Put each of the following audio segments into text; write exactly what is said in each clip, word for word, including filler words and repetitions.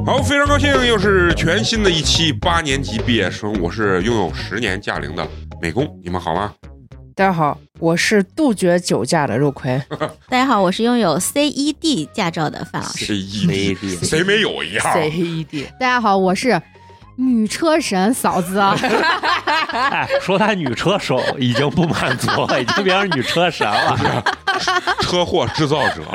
好，非常高兴，又是全新的一期八年级毕业生，我是拥有十年驾龄的美工，你们好吗？ 大家好，我是杜绝酒驾的肉葵。 大家好，我是拥有 C E D 驾照的范老师。 C E D 谁没有一样 C E D。 大家好，我是女车神嫂子。 哎，说他女车手已经不满足了，已经变成女车神了。 车祸制造者。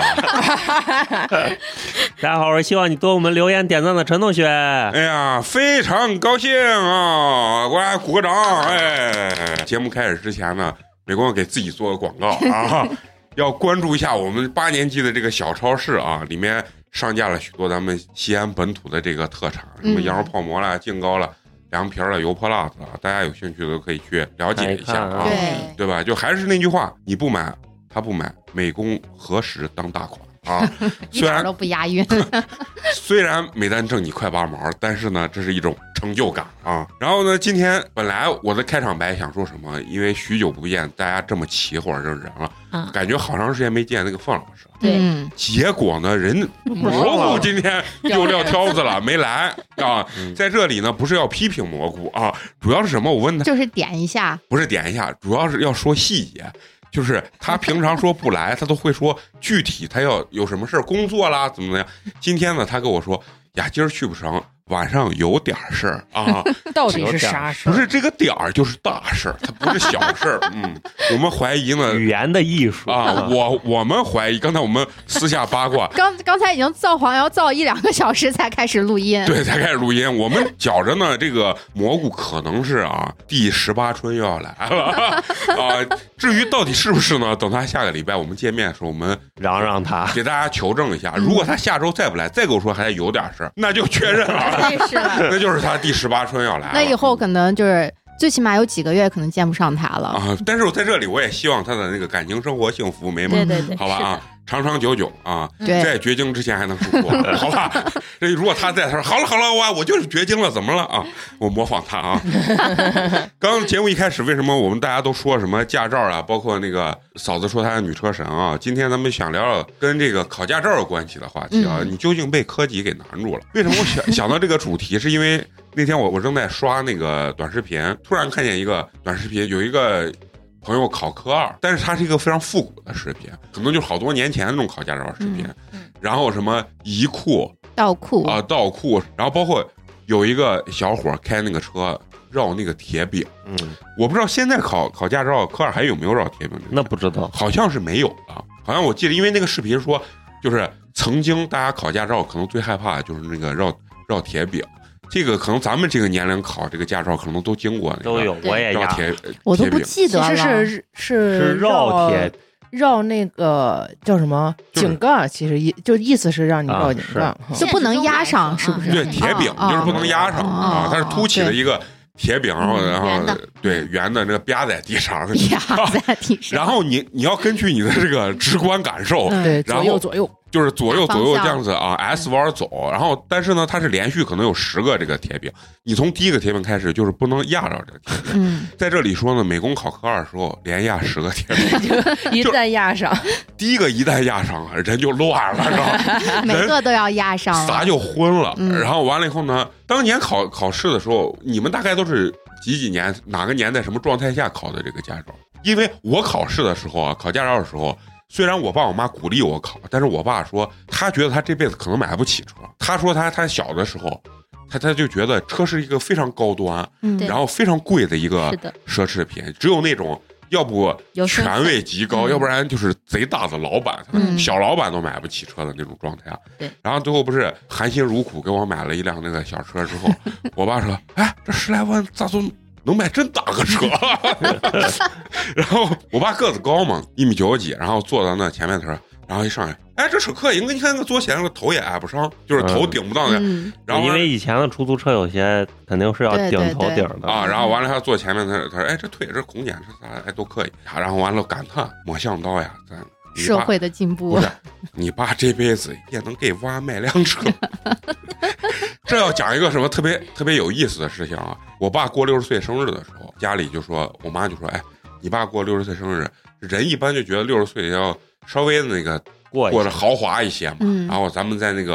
大家好，我是希望你多我们留言点赞的陈同学。 哎呀，非常高兴啊！我来鼓个掌。哎，节目开始之前呢，美工给自己做个广告啊，要关注一下我们八年级的这个小超市啊，里面上架了许多咱们西安本土的这个特产，什么羊肉泡馍啦、劲糕啦、凉皮啦、油泼辣子啊，大家有兴趣的都可以去了解一下啊， 对对吧？就还是那句话，你不买，他不买，美工何时当大款啊？ 一点都不押韵。 虽然没单挣你快八毛，但是呢，这是一种成就感啊。然后呢，今天本来我的开场白想说什么，因为许久不见，大家这么齐或者这人了， 啊、 感觉好长时间没见那个范老师。 对， 嗯、 结果呢，人蘑菇今天又撂挑子了，没来啊。在这里呢，不是要批评蘑菇啊，主要是什么？我问他， 就是点一下， 不是点一下，主要是要说细节。就是他平常说不来，他都会说具体他要有什么事工作啦，怎么怎么样。今天呢，他跟我说呀，今儿去不成，晚上有点事儿啊。 到底是啥事儿？ 不是这个点儿就是大事儿，它不是小事儿。嗯，我们怀疑呢， 语言的艺术啊，我我们怀疑，刚才我们私下八卦， 刚刚才已经造黄谣造一两个小时才开始录音， 对，才开始录音。我们觉着呢，这个蘑菇可能是啊，第十八春又要来了啊。至于到底是不是呢？等他下个礼拜我们见面的时候，我们嚷嚷他， 给大家求证一下。如果他下周再不来，再跟我说还有点事儿，那就确认了， 是了， 那就是他第十八春要来了。 那以后可能就是最起码有几个月可能见不上他了啊。但是我在这里，我也希望他的那个感情生活幸福美满， 对对对， 好吧啊。长长久久啊， 对， 在绝经之前还能出国，好吧？这如果他在，他说好了好了，我我就是绝经了，怎么了啊？我模仿他啊。刚刚节目一开始，为什么我们大家都说什么驾照啊？包括那个嫂子说她是女车神啊。今天咱们想聊聊跟这个考驾照有关系的话题啊。嗯、你究竟被科技给难住了？为什么我想想到这个主题？是因为那天我我正在刷那个短视频，突然看见一个短视频，有一个朋友考科二，但是它是一个非常复古的视频，可能就是好多年前那种考驾照视频。嗯嗯、然后什么移库、 倒库啊、倒库，然后包括有一个小伙开那个车绕那个铁饼。嗯，我不知道现在考考驾照科二还有没有绕铁饼？ 那不知道， 好像是没有了。好像我记得，因为那个视频说，就是曾经大家考驾照可能最害怕的就是那个绕绕铁饼。这个可能咱们这个年龄考这个驾照，可能都经过那个， 都有，我也绕铁， 我都不记得了。 其实是是是绕铁， 绕那个叫什么井盖，其实意就意思是让你绕井盖， 就不能压上，是不是？ 对，铁饼就是不能压上啊，它是凸起的一个铁饼，然后然后对圆的那个啪在地上， 啪在地上。 然后你你要根据你的这个直观感受， 对，左右左右。 就是左右左右这样子啊 ，S 弯走，然后但是呢，它是连续可能有十个这个铁饼，你从第一个铁饼开始就是不能压着这个铁饼。嗯，在这里说呢，美工考科二的时候连压十个铁饼， 一旦压上， 第一个一旦压上啊，人就乱了，是吧？ 每个都要压上， 啥就昏了。嗯、然后完了以后呢，当年考考试的时候，你们大概都是几几年哪个年代什么状态下考的这个驾照？因为我考试的时候啊，考驾照的时候。虽然我爸我妈鼓励我考，但是我爸说他觉得他这辈子可能买不起车。他说他他小的时候，他他就觉得车是一个非常高端，嗯、然后非常贵的一个奢侈品，只有那种要不权位极高，要不然就是贼大的老板，嗯、小老板都买不起车的那种状态。 对。 然后最后不是含辛茹苦给我买了一辆那个小车之后，我爸说：“哎，这十来万咋就能买真大个车？”然后我爸个子高嘛，一米九几，然后坐在那前面，他说，然后一上来，哎，这车可以，你看那个坐前那个头也挨不上，就是头顶不到那。 嗯、然后因为以前的出租车有些肯定是要顶头顶的， 对对对啊。然后完了他坐前面，他他说，哎，这腿这空间这啥哎都可以。然后完了感叹，没想到呀，咱社会的进步。 不是，你爸这辈子也能给娃买辆车。这要讲一个什么特别特别有意思的事情啊！我爸过六十岁生日的时候，家里就说，我妈就说，哎，你爸过六十岁生日，人一般就觉得六十岁要稍微的那个过过得豪华一些嘛。嗯、然后咱们在那个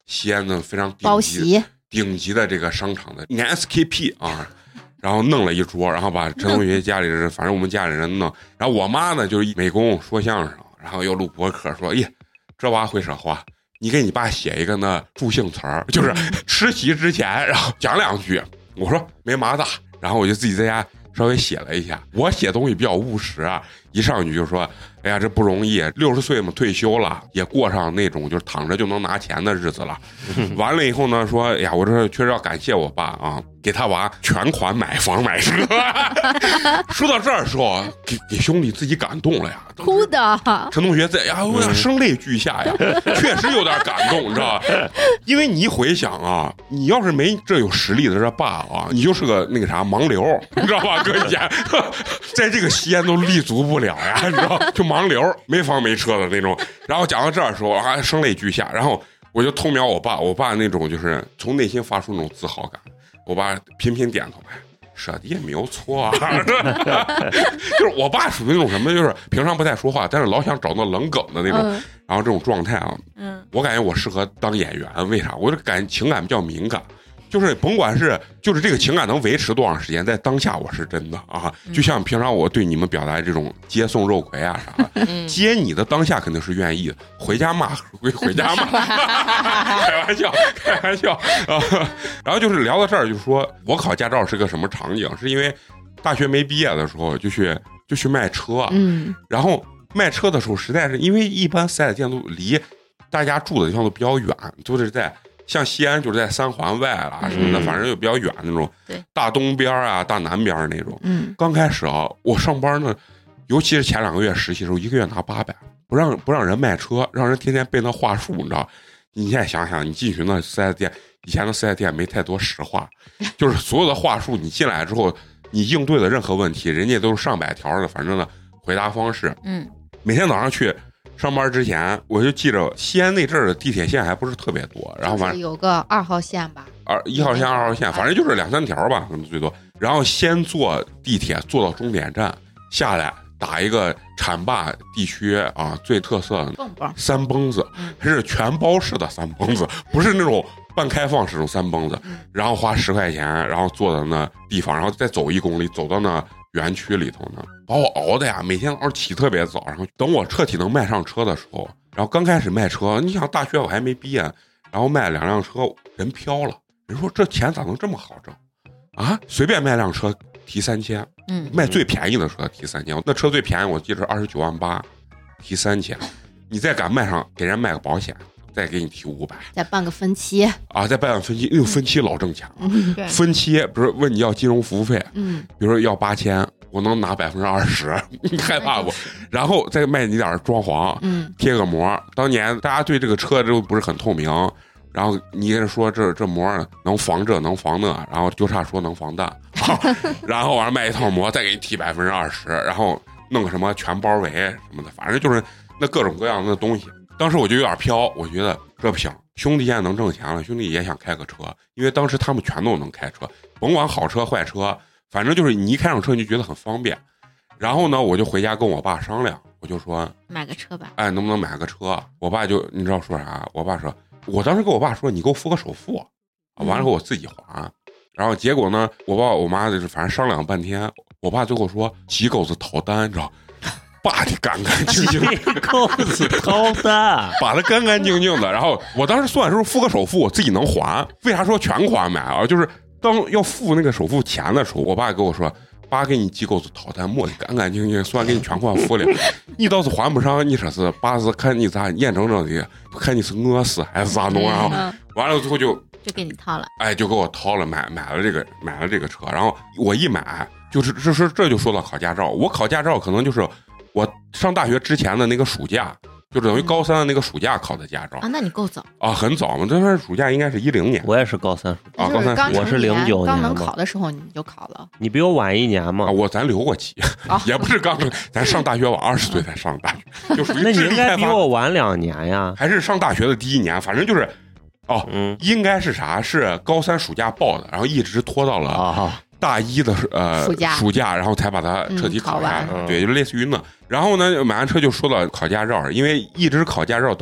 西安的非常包顶级席顶级的这个商场的 S K P 啊。然后弄了一桌，然后把陈同学家里人，反正我们家里人弄。然后我妈呢，就是美工说相声，然后又录播客，说：“咦，这娃会说话，你给你爸写一个那助兴词儿，就是吃席之前，然后讲两句。”我说没嘛大，然后我就自己在家稍微写了一下。我写东西比较务实啊，一上去就说：“哎呀，这不容易，六十岁嘛退休了，也过上那种就是躺着就能拿钱的日子了。”完了以后呢，说：“哎呀，我这确实要感谢我爸啊。”给他娃全款买房买车，说到这儿的时候，给给兄弟自己感动了呀， 哭的。 陈同学在呀，我呀声泪俱下呀，确实有点感动，你知道吧？因为你一回想啊，你要是没这有实力的这爸啊，你就是个那个啥盲流，你知道吧？搁以前在这个西安都立足不了呀，你知道，就盲流，没房没车的那种。然后讲到这儿的时候啊，声泪俱下，然后我就偷瞄我爸，我爸那种就是从内心发出那种自豪感。我爸频频点头，哎，说的也没有错啊。就是我爸属于那种什么，就是平常不太说话，但是老想找那冷梗的那种，嗯、然后这种状态啊，嗯，我感觉我适合当演员，为啥？我这感情感比较敏感。就是甭管是就是这个情感能维持多长时间，在当下我是真的啊，就像平常我对你们表达这种接送肉葵啊啥的，嗯、接你的当下肯定是愿意的，回家骂回回家骂，开玩笑开玩笑啊。然后就是聊到这儿，就说我考驾照是个什么场景？是因为大学没毕业的时候就去就去卖车，嗯，然后卖车的时候实在是因为一般四 S 店都离大家住的地方都比较远，都是在。像西安就是在三环外啦什么的，嗯、反正就比较远那种，大东边啊、大南边那种。嗯，刚开始啊，我上班呢，尤其是前两个月实习的时候，一个月拿八百，不让不让人卖车，让人天天背那话术，你知道？你现在想想，你进去那四 S 店，以前的四 S 店没太多实话，就是所有的话术，你进来之后，你应对的任何问题，人家都是上百条的，反正呢回答方式。嗯，每天早上去。上班之前，我就记着西安那阵儿的地铁线还不是特别多，然后反正有个二号线吧， 二一号线、二号线，反正就是两三条吧，可能最多。然后先坐地铁坐到终点站，下来打一个浐灞地区啊最特色的三蹦子，还是全包式的三蹦子，不是那种半开放式那种三蹦子。然后花十块钱，然后坐到那地方，然后再走一公里，走到那园区里头呢，把我熬的呀，每天早上起特别早，然后等我彻底能卖上车的时候，然后刚开始卖车，你想大学我还没毕业，然后卖两辆车，人飘了，人说这钱咋能这么好挣啊？随便卖辆车提三千，嗯，卖最便宜的车提三千，那车最便宜我记得是二十九万八，提三千，你再敢卖上给人卖个保险。再给你提五百， 再办个分期啊！再办个分期，哎呦，分期老挣钱了。嗯、分期不是问你要金融服务费，嗯，比如说要八千，我能拿百分之二十，你害怕不？然后再卖你点装潢，嗯，贴个膜。当年大家对这个车都不是很透明，然后你跟说这这膜能防这能防那，然后就差说能防弹，然后完了卖一套膜，再给你提百分之二十，然后弄个什么全包围什么的，反正就是那各种各样的东西。当时我就有点飘，我觉得这不行，兄弟现在能挣钱了，兄弟也想开个车，因为当时他们全都能开车，甭管好车坏车，反正就是你一开上车你就觉得很方便。然后呢，我就回家跟我爸商量，我就说买个车吧， 哎，能不能买个车？我爸就你知道说啥？我爸说，我当时跟我爸说，你给我付个首付，完了后我自己还。然后结果呢，我爸我妈就是反正商量半天，我爸最后说几狗子逃单，你知道。把的干干净净， 扣子掏的， 把它干干净净的。然后我当时算的时候付个首付，我自己能还。为啥说全款买啊？就是当要付那个首付钱的时候，我爸跟我说：“爸给你几狗子掏单，摸的干干净净，算给你全款付了。你倒是还不上，你说是爸是看你咋眼睁睁的，看你是饿死还是咋弄？然后完了之后就就给你掏了， 哎，就给我掏了，买买了这个买了这个车。然后我一买，就是这是这就说到考驾照，我考驾照可能就是。我上大学之前的那个暑假，就等于高三的那个暑假考的驾照啊，那你够早啊，很早嘛。这份暑假应该是一零年， 我也是高三啊，高三我是零九年， 刚能考的时候你就考了， 你比我晚一年嘛。 啊、我咱留过级，啊、也不是刚，咱上大学晚二十岁才上大学，就属于那你应该比我晚两年呀， 还是上大学的第一年，反正就是。哦，嗯，应该是啥？是高三暑假报的，然后一直拖到了啊大一的呃暑假， 暑假，然后才把它彻底考下来。 嗯、 对，就类似于那。然后呢，买完车就说到考驾照，因为一直考驾照到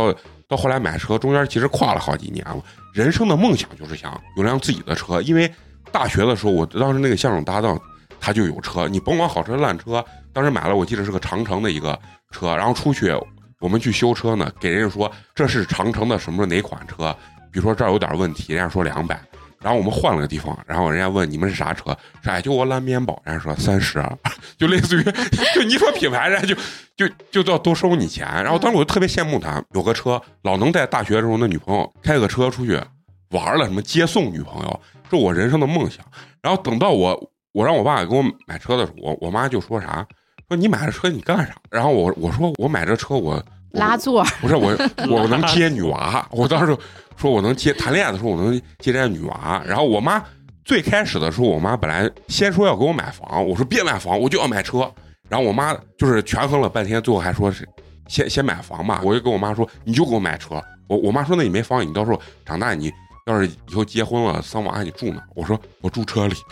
到后来买车，中间其实跨了好几年了。人生的梦想就是想有辆自己的车，因为大学的时候，我当时那个相声搭档他就有车，你甭管好车烂车，当时买了我记得是个长城的一个车，然后出去我们去修车呢，给人家说这是长城的什么哪款车，比如说这儿有点问题，人家说两百。然后我们换了个地方，然后人家问你们是啥车？是哎，就我蓝面包，人家说三十，就类似于，就你说品牌，人家就就就都要多收你钱。然后当时我就特别羡慕他，有个车，老能在大学的时候那女朋友开个车出去玩了，什么接送女朋友，这我人生的梦想。然后等到我我让我爸给我买车的时候，我我妈就说啥，说你买这车你干啥？然后我我说我买这车我。 拉座不是我，我能接女娃。我当时说我能接谈恋爱的时候，我能接人家女娃。然后我妈最开始的时候，我妈本来先说要给我买房，我说别买房，我就要买车。然后我妈就是权衡了半天，最后还说是先先买房吧。我就跟我妈说，你就给我买车。我我妈说那你没房，你到时候长大你要是以后结婚了生娃你住哪？我说我住车里。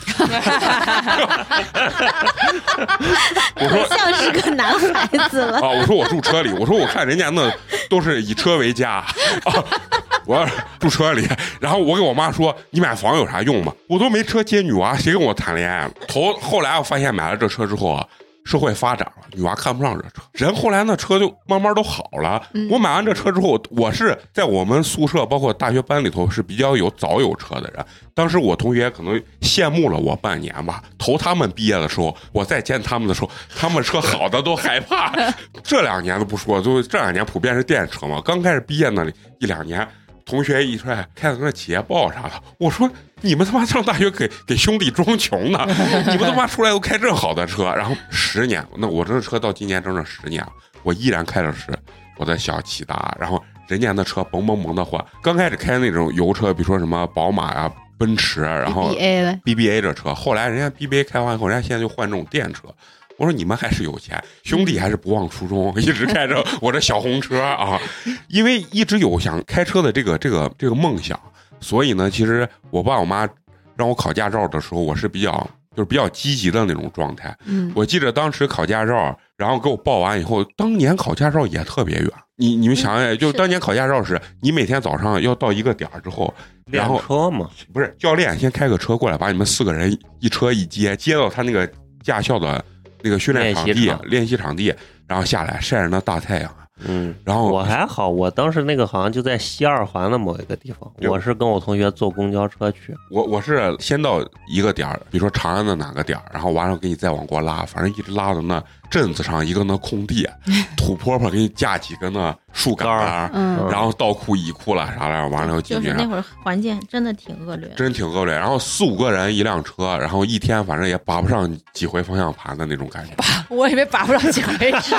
我说像是个男孩子了啊！我说我住车里，我说我看人家那都是以车为家啊，我要住车里。然后我给我妈说，你买房有啥用嘛？我都没车接女娃，谁跟我谈恋爱了？头后来我发现买了这车之后啊。社会发展了，女娃看不上这车，人后来那车就慢慢都好了。嗯、我买完这车之后，我是在我们宿舍包括大学班里头是比较有早有车的人。当时我同学可能羡慕了我半年吧。头他们毕业的时候，我再见他们的时候，他们车好的都害怕。这两年都不说，就这两年普遍是电车嘛。刚开始毕业那里一两年。同学一出来开的那企业报啥的，我说你们他妈上大学给给兄弟装穷呢，你们他妈出来又开这好的车，然后十年，那我这车到今年整整十年，我依然开的是我的小骐达，然后人家那车嘣嘣嘣的换，刚开始开那种油车，比如说什么宝马呀、奔驰，然后 B B A B B A 这车，后来人家 B B A 开完以后，人家现在就换这种电车。我说你们还是有钱，兄弟还是不忘初衷，一直开着我这小红车啊，因为一直有想开车的这个这个这个梦想，所以呢，其实我爸我妈让我考驾照的时候，我是比较就是比较积极的那种状态。嗯，我记得当时考驾照，然后给我报完以后，当年考驾照也特别远。你你们想想，就当年考驾照是，你每天早上要到一个点儿之后，然后车嘛， 不是教练先开个车过来，把你们四个人一车一接，接到他那个驾校的。那个训练场地、练习场地，然后下来晒着那大太阳，嗯，然后我还好，我当时那个好像就在西二环的某一个地方，我是跟我同学坐公交车去， 我我是先到一个点儿，比如说长安的哪个点儿，然后完了给你再往过拉，反正一直拉到那镇子上一个那空地，土坡坡给你架几个那树杆儿，嗯，然后倒库乙库了啥的，完了又进去。 就是那会儿环境真的挺恶劣， 真挺恶劣。然后四五个人一辆车，然后一天反正也拔不上几回方向盘的那种感觉。 我以为拔不上几回是。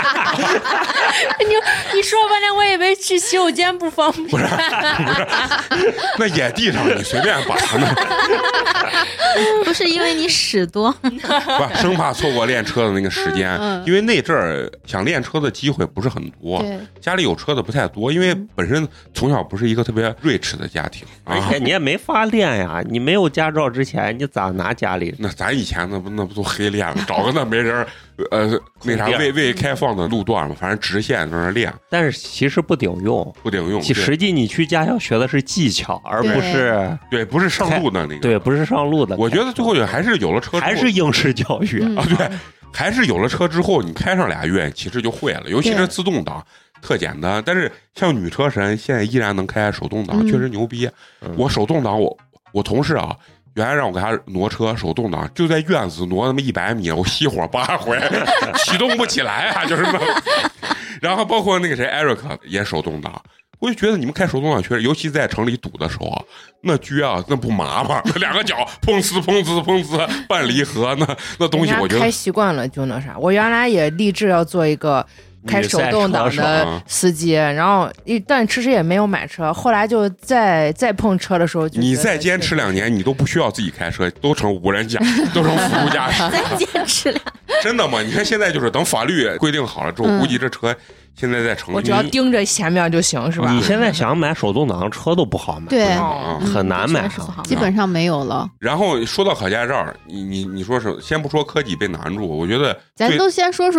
你你说半天，我以为去洗手间不方便。 不是，不是，那野地上你随便拔呢。 不是因为你屎多， 不生怕错过练车的那个时间，嗯、因为那阵儿想练车的机会不是很多，家里有车的不太多，因为本身从小不是一个特别瑞 i 的家庭， 而且你也没法练呀，你没有驾照之前，你咋拿家里？ 那咱以前那不那不都黑练了，找个那没人。呃，那啥未未开放的路段嘛，反正直线在那练， 但是其实不顶用， 不顶用。 实际你去驾校学的是技巧，而不是对，不是上路的那个， 对，不是上路的。 我觉得最后也还是有了车， 还是应试教育、 嗯、啊，对，还是有了车之后，你开上俩月，其实就会了，尤其是自动挡。特简单，但是像女车神现在依然能开手动挡，嗯、确实牛逼。嗯、我手动挡，我我同事啊。原来让我给他挪车手动挡，就在院子挪那么一百米，我熄火八回，启动不起来啊，就是那。然后包括那个谁艾瑞克也手动挡，我就觉得你们开手动挡确实，尤其在城里堵的时候啊，那撅啊，那不麻吗？那两个脚砰呲砰呲砰呲半离合，那那东西我觉得开习惯了就那啥。我原来也立志要做一个。开手动挡的司机，然后但迟迟也没有买车，后来就再再碰车的时候就， 你再坚持两年，你都不需要自己开车，都成无人驾，都成辅助驾驶。 再坚持两， 真的吗？你看现在就是等法律规定好了之后，嗯、估计这车现在在城里， 我只要盯着前面就行，是吧？ 你现在想买手动挡车都不好买， 对， 嗯、很难买， 基本上没有了。 然后说到考驾照，你你你说是先不说科技被难住，我觉得咱都先说说。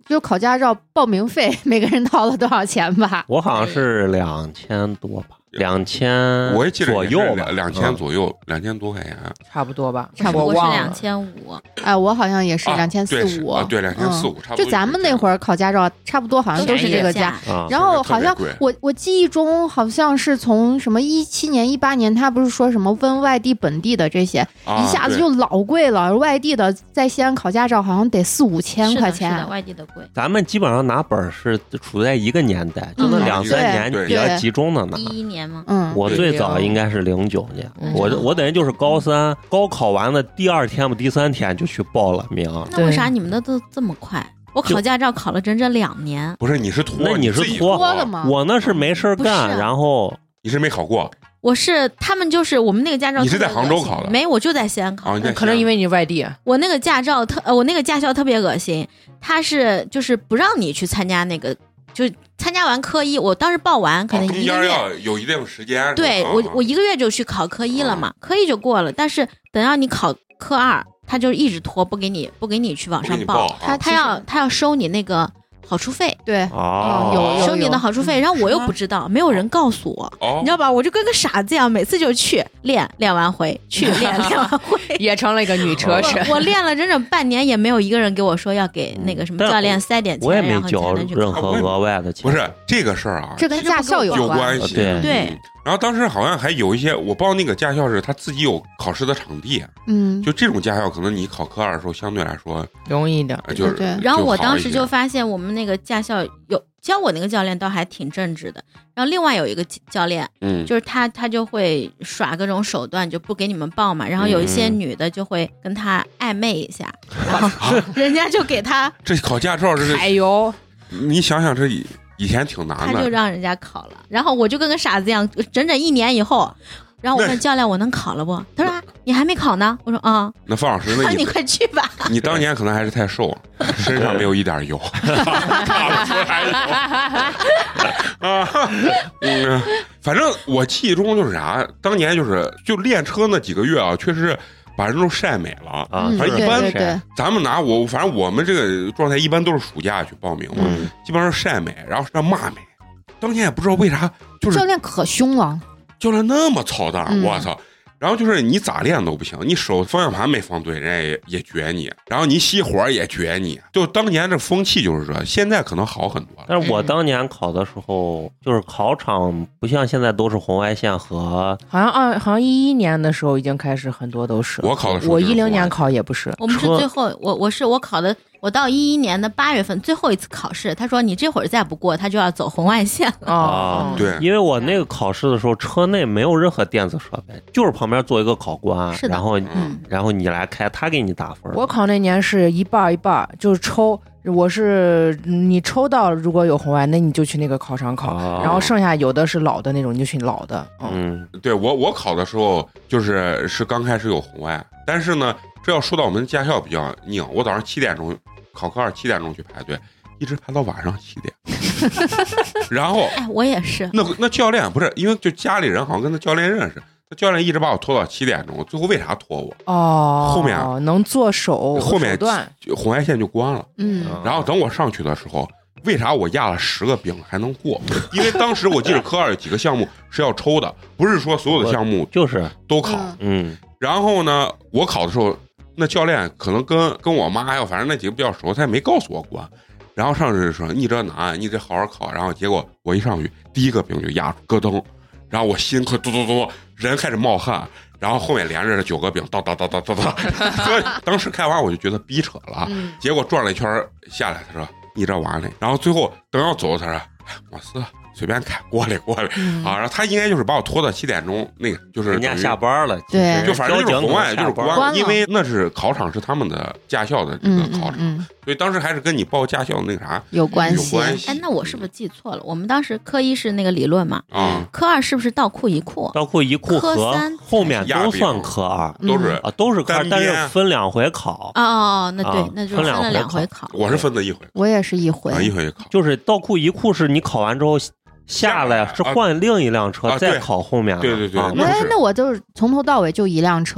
就考驾照报名费，每个人掏了多少钱吧？ 我好像是两千多吧，两千我也记得左右吧， 两千左右，两千多块钱， 差不多吧， 差不多是两我忘了。 千五。 哎，我好像也是啊两千四五， 啊对，两千四五，差不多。 就咱们那会儿考驾照，差不多好像都是这个价。 啊， 然后好像我我记忆中好像是从什么一七年、一八年，他不是说什么分外地、本地的这些， 啊一下子就老贵了。外地的在西安考驾照好像得四五千块钱， 是的，是的外地的贵。 咱们基本上拿本是处在一个年代，就那两三年比较集中的拿。 一一年吗？ 嗯， 我最早应该是零九年， 嗯我我等于就是高三高考完的第二天吧，第三天就去报了名。 那为啥你们的都这么快？我考驾照考了整整两年。 不是，你是拖， 那你是拖拖的吗？ 我那是没事干，然后你是没考过。 我是他们就是我们那个驾照， 你是在杭州考的？ 没，我就在西安考的。 哦、 可能因为你外地。 我那个驾照特，呃，我那个驾校特别恶心，他是就是不让你去参加那个，就参加完科一，我当时报完可能一个月、 哦、要有一定时间。 对、 啊、 我我一个月就去考科一了嘛，科一就过了，但是等让你考科二，他就一直拖，不给你不给你去往上报， 报他他要他要收你那个好处费， 对， 哦， 有收你的好处费，然后我又不知道，没有人告诉我， 哦、 你知道吧？我就跟个傻子一样，每次就去练，练完回去练，练完回， 也成了一个女车神。 我, 我练了整整半年，也没有一个人给我说要给那个什么教练塞点钱， 我也没交任何额外的钱。 不是这个事儿啊， 这跟驾校有有关系。 对对。 嗯然后当时好像还有一些，我报那个驾校是他自己有考试的场地， 嗯， 就这种驾校可能你考科二的时候相对来说容易一点， 就是对。 然后我当时就发现我们那个驾校有教我那个教练倒还挺正直的，然后另外有一个教练， 嗯， 就是他他就会耍各种手段，就不给你们报嘛，然后有一些女的就会跟他暧昧一下， 嗯、 然后人家就给他这考驾照这是， 哎呦， 你想想这。以前挺难的， 他就让人家考了，然后我就跟个傻子一样，整整一年以后，然后我问教练我能考了不？他说、啊、你还没考呢。我说啊， 那方老师那你快去吧。 你当年可能还是太瘦了，身上没有一点油，看不出来啊。嗯，反正我记忆中就是啥，当年就是就练车那几个月啊，确实是。把人都晒美了啊！ 反正一般对对对咱们拿我，反正我们这个状态一般都是暑假去报名嘛， 嗯、 基本上晒美，然后让骂美。当年也不知道为啥，就是教练可凶了， 教练那么操蛋， 嗯、 我操！然后就是你咋练都不行，你手方向盘没放对，人家也也撅你，然后你熄火也撅你。就当年这风气就是这，现在可能好很多了。 但是我当年考的时候，就是考场不像现在都是红外线和， 好像二好像一一年的时候已经开始很多都是。 我考的时候， 我一零年考也不是。 我们是最后，我我是我考的。我到一一年的八月份最后一次考试，他说你这会儿再不过，他就要走红外线了。 哦， 对， 因为我那个考试的时候，车内没有任何电子设备，就是旁边坐一个考官，然后、嗯、然后你来开，他给你打分。 我考那年是一半一半，就是抽。我是你抽到如果有红外，那你就去那个考场考，哦、然后剩下有的是老的那种，你就去老的。 嗯，嗯对我我考的时候就是是刚开始有红外，但是呢，这要说到我们驾校比较拧，我早上七点钟考科二，七点钟去排队，一直排到晚上七点。然后， 哎，我也是。 那那教练不是因为就家里人好像跟那教练认识。他教练一直把我拖到七点钟，最后为啥拖我？ 哦， 后面能做手， 后面手段红外线就关了。 嗯， 然后等我上去的时候，为啥我压了十个饼还能过？因为当时我记得科二有几个项目是要抽的，不是说所有的项目就是都考。 嗯， 然后呢，我考的时候，那教练可能跟跟我妈呀，反正那几个比较熟，他也没告诉我关。然后上去说你这难，你这好好考。然后结果我一上去，第一个饼就压住，咯噔。然后我心快嘟嘟嘟，人开始冒汗，然后后面连着这九个饼，叨叨叨叨叨叨。所以当时开完我就觉得逼扯了， 嗯、 结果转了一圈下来，他说你这完了。然后最后等要走，他说没事，随便开，过来过来、嗯、啊。然后他应该就是把我拖到七点钟，那个就是人家下班了， 对， 就反正就是红外就是关，因为那是考场是他们的驾校的这个考场。嗯嗯嗯，所以当时还是跟你报驾校那个啥有关系。 有关系。 哎，那我是不是记错了？我们当时科一是那个理论嘛， 啊、嗯， 科二是不是倒库一库？ 倒库一库和后面都算科二， 都是啊，都是科二，但是分两回考。 哦哦，那对，啊、那就分了两回考。 我是分的一回， 我也是一回， 啊、一回考。 就是倒库一库是你考完之后。下来是换另一辆车、啊、再考后面、啊、 对对对， 哎、啊，那我就是从头到尾就一辆车。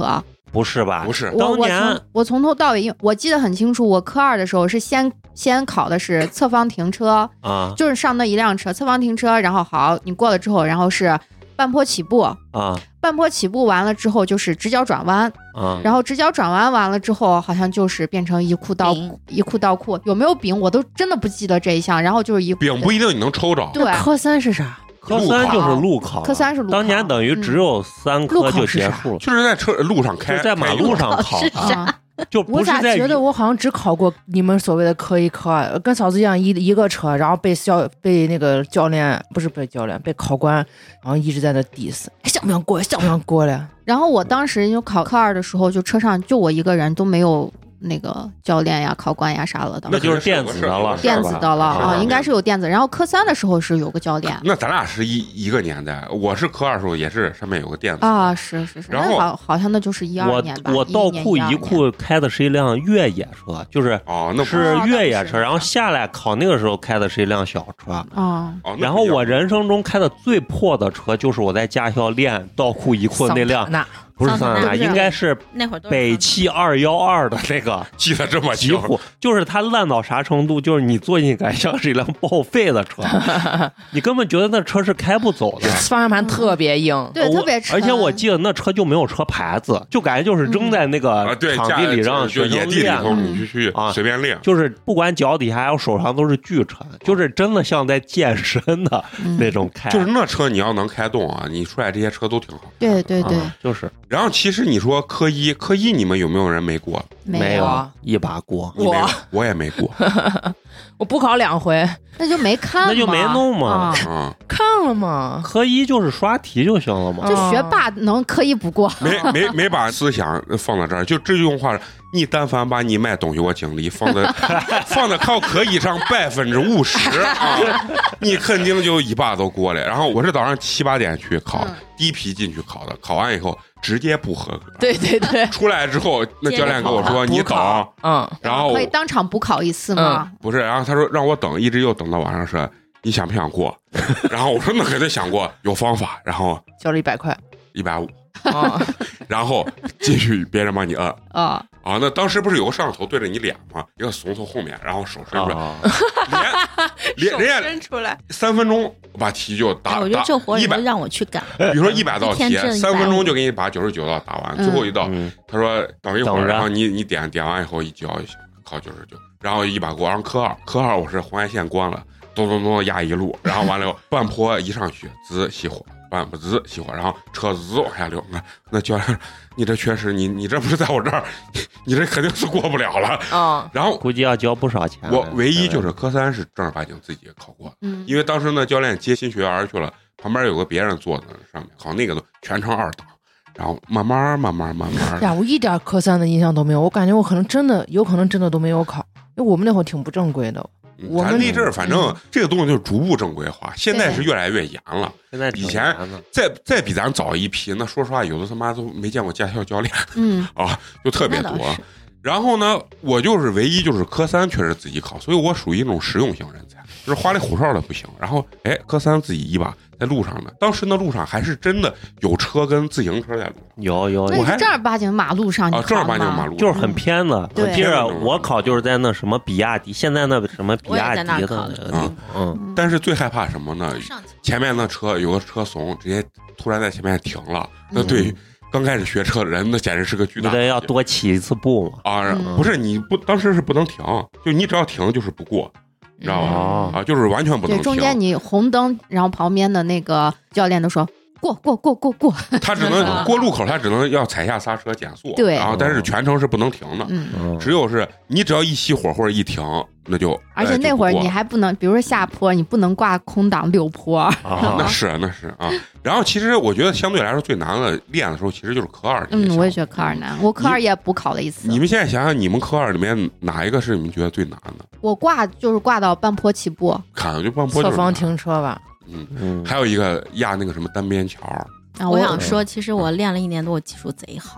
不是吧？ 不是， 我当年我从我从头到尾，我记得很清楚。我科二的时候是先先考的是侧方停车啊， 就是上那一辆车，侧方停车，然后好，你过了之后，然后是半坡起步啊， 半坡起步完了之后就是直角转弯啊， 然后直角转弯完了之后，好像就是变成一库倒一库倒库，有没有丙我都真的不记得这一项。然后就是一丙不一定你能抽着， 对， 科三是啥？ 科三就是路考， 科三是路考， 当年等于只有三科就结束了， 就是在车路上开， 就在马路上考啊。 就不是在。 我咋觉得我好像只考过你们所谓的科一科二，跟嫂子一样一一个车，然后被教被那个教练不是被教练被考官，然后一直在那 diss， 想不想过想不想过了。 然后我当时就考科二的时候，就车上就我一个人，都没有那个教练呀、考官呀啥了的， 那就是电子的了， 电子的了啊，应该是有电子。然后科三的时候是有个教练， 那咱俩是一一个年代。我是科二的时候也是上面有个电子啊，是是是。 然后好好像那就是一二年吧。 我我倒库一库开的是一辆越野车，就是哦，那是越野车，然后下来考那个时候开的是一辆小车啊。 然后我人生中开的最破的车就是我在驾校练倒库一库那辆。不是桑塔纳，应该是北汽二幺二的那个， 记得这么清楚， 就是它烂到啥程度？就是你坐进去感觉像是一辆报废的车，你根本觉得那车是开不走的， 方向盘特别硬， 对，特别沉。 而且我记得那车就没有车牌子，就感觉就是扔在那个场地里让就野地里头你就去啊随便练， 就是不管脚底下还有手上都是巨沉，就是真的像在健身的那种开。 就是那车你要能开动啊，你出来这些车都挺好。 对对对， 就是。 然后其实你说科一，科一你们有没有人没过？ 没有，一把过。 我我也没过， 我补考两回， 那就没看， 那就没弄嘛。 啊， 看了吗？ 科一就是刷题就行了嘛。 就学霸能科一不过， 没没没把思想放到这儿，就这句话，你但凡把你卖东西我精力放在放在考科一上百分之五十啊，你肯定就一把都过了。然后我是早上七八点去考， 嗯、 第一批进去考的，考完以后。直接不合格， 对对对， 出来之后，那教练跟我说你等， 嗯， 然后可以当场补考一次吗？ 嗯、不是，然后他说让我等，一直又等到晚上是，你想不想过？然后我说那肯定想过，有方法，然后交了一百块， 一百五，然后继续别人帮你摁啊啊，那当时不是有个摄像头对着你脸吗？一个怂从后面，然后手伸出来，脸脸人家伸出来， 三分钟把题就打， 我觉得这活人都让我去干。 比如说一百道题，三分钟就给你把九十九道打完，最后一道他说等一会儿，然后你你点点完以后一交就行，考九十九，然后一把过。然后科二，科二我是红外线关了，咚咚咚压一路，然后完了半坡一上去滋熄火。半不滋熄火，然后车滋往下溜。那那教练，你这确实，你你这不是在我这儿，你这肯定是过不了了。 啊， 然后估计要交不少钱。 我唯一就是科三是正儿八经自己考过， 嗯， 因为当时呢教练接新学员去了，旁边有个别人坐在上面考那个都全程二档，然后慢慢慢慢慢慢。 呀，我一点科三的印象都没有，我感觉我可能真的有可能真的都没有考，因为我们那会儿挺不正规的。我咱那阵儿反正这个东西就是逐步正规化，现在是越来越严了。 现在以前再再比咱早一批，那说实话，有的他妈都没见过驾校教练， 嗯啊，就特别多。然后呢，我就是唯一就是科三确实自己考，所以我属于那种实用型人才，就是花里胡哨的不行。然后哎，科三自己一把在路上呢，当时那路上还是真的有车跟自行车在路上， 有有， 我还正儿八经马路上啊，正儿八经马路就是很偏的。 对， 接着我考就是在那什么比亚迪，现在那什么比亚迪的， 嗯嗯。但是最害怕什么呢？前面那车有个车怂，直接突然在前面停了，那对于刚开始学车的人，那简直是个巨大的。 你得要多起一次步嘛。 啊，不是你不当时是不能停，就你只要停就是不过。知道吧？啊，就是完全不能停。 对，中间你红灯，然后旁边的那个教练都说过过过过过。 他只能过路口，他只能要踩下刹车减速。 对， 然后但是全程是不能停的。 嗯， 只有是你只要一熄火或者一停，那就而且那会儿你还不能，比如说下坡，你不能挂空挡溜坡。 啊，那是那是啊。然后其实我觉得相对来说最难的练的时候，其实就是科二。 嗯，我也觉得科二难，我科二也补考了一次。 你们现在想想，你们科二里面哪一个是你们觉得最难的？ 我挂就是挂到半坡起步， 看就半坡。 侧方停车吧。 嗯嗯，还有一个压那个什么单边桥。 我想说，其实我练了一年多，我技术贼好。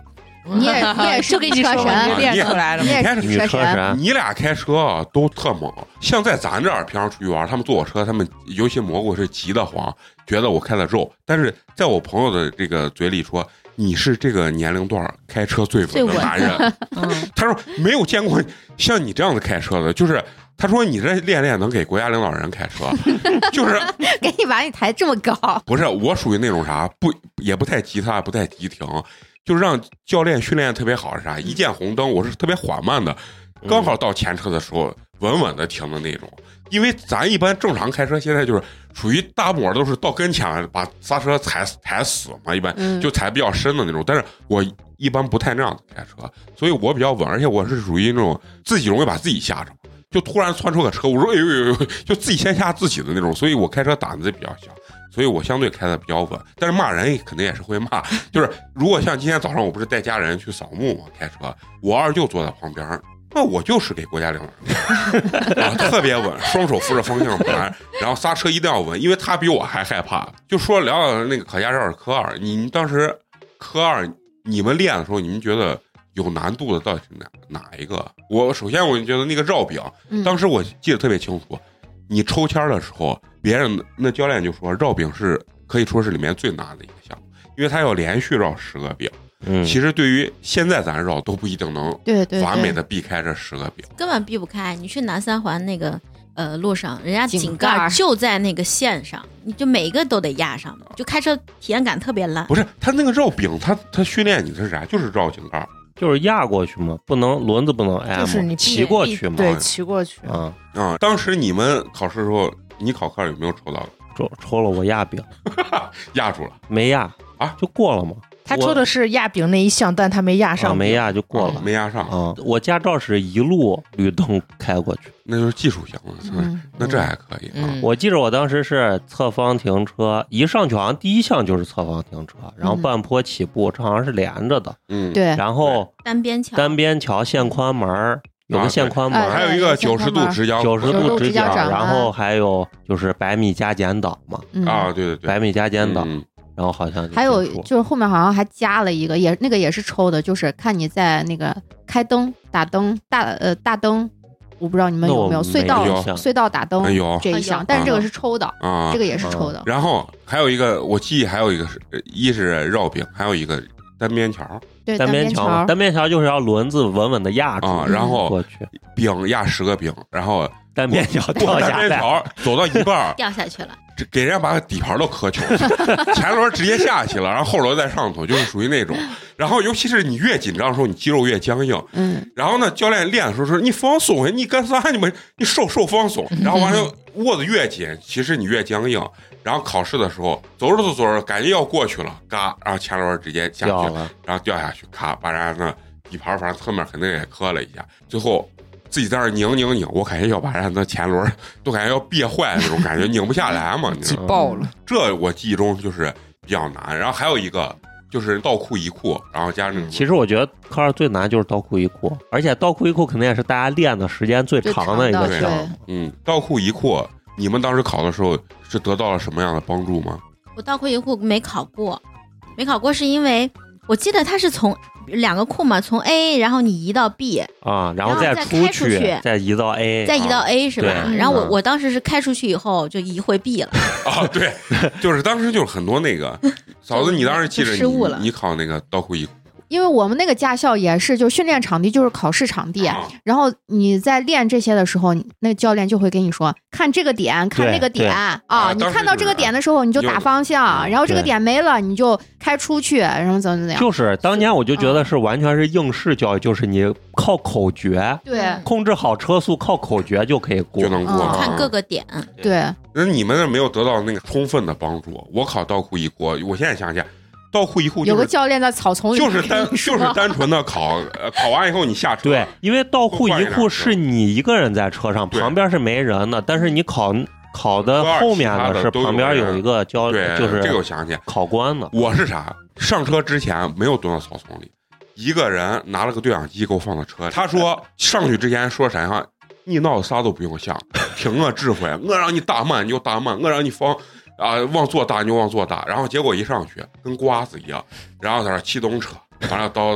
你也你也是就给你说神练出来了， 你也是女车神。 你俩开车啊都特猛，像在咱这儿平常出去玩，他们坐我车，他们尤其蘑菇是急得慌，觉得我开的肉。但是在我朋友的这个嘴里说，你是这个年龄段开车最稳的男人。嗯、他说没有见过像你这样子开车的，就是他说你这练练能给国家领导人开车，就是给你把你抬这么高。 不是我属于那种啥不也不太急他不太急停，就是让教练训练特别好是啥？一见红灯我是特别缓慢的，刚好到前车的时候稳稳的停的那种。因为咱一般正常开车现在就是属于大模都是到跟前把刹车踩踩死嘛，一般就踩比较深的那种。但是我一般不太那样子开车，所以我比较稳，而且我是属于那种自己容易把自己吓着，就突然窜出个车，我说哎呦呦呦，就自己先吓自己的那种。所以我开车胆子比较小，所以我相对开的比较稳。但是骂人肯定也是会骂，就是如果像今天早上我不是带家人去扫墓嘛，开车我二舅坐在旁边。那我就是给国家领导人啊，特别稳，双手扶着方向盘，然后刹车一定要稳，因为他比我还害怕。就说聊聊那个考驾照科二，你当时科二你们练的时候，你们觉得有难度的到底是哪哪一个？我首先我就觉得那个绕柄，当时我记得特别清楚，你抽签的时候，别人那教练就说绕柄是可以说是里面最难的一个项目，因为他要连续绕十个柄。嗯，其实对于现在咱绕都不一定能完美的避开这十个柄， 根本避不开。你去南三环那个呃路上，人家井盖就在那个线上，你就每个都得压上，就开车体验感特别烂。 不是他那个绕柄，他他训练你的是啥？就是绕井盖， 就是压过去嘛，不能轮子不能挨， 就是你骑过去嘛， 对，骑过去。 啊啊！当时你们考试的时候，你考科有没有抽到？ 抽抽了，我压柄， 压住了没压啊？就过了吗？ 他抽的是压柄那一项，但他没压上、 啊，没压就过了， 没压上啊。我驾照是一路绿灯开过去， 那就是技术型了，嗯、那这还可以、啊嗯。我记着我当时是侧方停车，一上去好像第一项就是侧方停车，然后半坡起步，这好像是连着的， 嗯， 对。 然后单边桥， 单边桥限宽门。有个限宽门、 啊，还有一个九十度直角， 九十度直角，然后还有就是百米加减档嘛， 嗯、啊，对对对， 百米加减档。 嗯然后好像还有就是后面好像还加了一个，也那个也是抽的，就是看你在那个开灯、打灯、大呃大灯，我不知道你们有没有隧道隧道打灯这一项，但是这个是抽的啊，这个也是抽的。 然后还有一个，我记忆还有一个是，一是绕柄，还有一个单边桥。 对， 单边桥，单边桥就是要轮子稳稳的压住啊，然后过去， 柄压十个柄，然后单边桥掉下来， 单边桥走到一半掉下去了。 给人家把底盘都磕球了，前轮直接下去了，然后后轮在上头，就是属于那种。然后尤其是你越紧张的时候，你肌肉越僵硬。 嗯。 然后呢，教练练的时候说：“你放松，你干啥？你们你收收放松。”然后完了握的越紧，其实你越僵硬。然后考试的时候，走着走着，感觉要过去了，嘎，然后前轮直接下去，然后掉下去，咔，把人家那底盘反正侧面肯定也磕了一下，最后。自己在那拧拧拧，我感觉要把人家前轮都感觉要憋坏那种感觉，拧不下来嘛， 挤爆了。 这我记忆中就是比较难。然后还有一个就是倒库一库，然后加那种。 其实我觉得科二最难就是倒库一库，而且倒库一库肯定也是大家练的时间最长的一个项目。 嗯，倒库一库，你们当时考的时候是得到了什么样的帮助吗？ 我倒库一库没考过，没考过是因为我记得它是从。两个库嘛，从 A 然后你移到 B 啊，然后再出去，再移到 A， 再移到 A 是吧？然后我嗯我当时是开出去以后就移回 B 了。 啊，对，就是当时就是很多那个嫂子，你当时记着你你考那个倒库一库。 因为我们那个驾校也是，就训练场地就是考试场地，啊、然后你在练这些的时候，那个教练就会跟你说，看这个点，看那个点啊， 啊你看到这个点的时候你就打方向，然后这个点没了你就开出去，然后怎么怎么样。 就是当年我就觉得是完全是应试教育，就是你靠口诀， 对， 控制好车速，靠口诀就可以过， 就能过。 嗯、看各个点， 对。 那你们没有得到那个充分的帮助。我考倒库一库，我现在想起来。倒库一库、就是、 有个教练在草丛里， 就是单就是单纯的考，呃，考完以后你下车。 对，因为倒库一库是你一个人在车上，旁边是没人的，但是你考考的后面的是旁边有一个教，就是这个我想起考官的。 我是啥？上车之前没有蹲到草丛里，一个人拿了个对讲机给我放到车。他说上去之前说啥呀？你闹啥都不用想，凭我指挥，我让你打慢你就打慢，我让你放。啊，往左打你就往左打，然后结果一上去跟瓜子一样，然后在那启动车，完了叨叨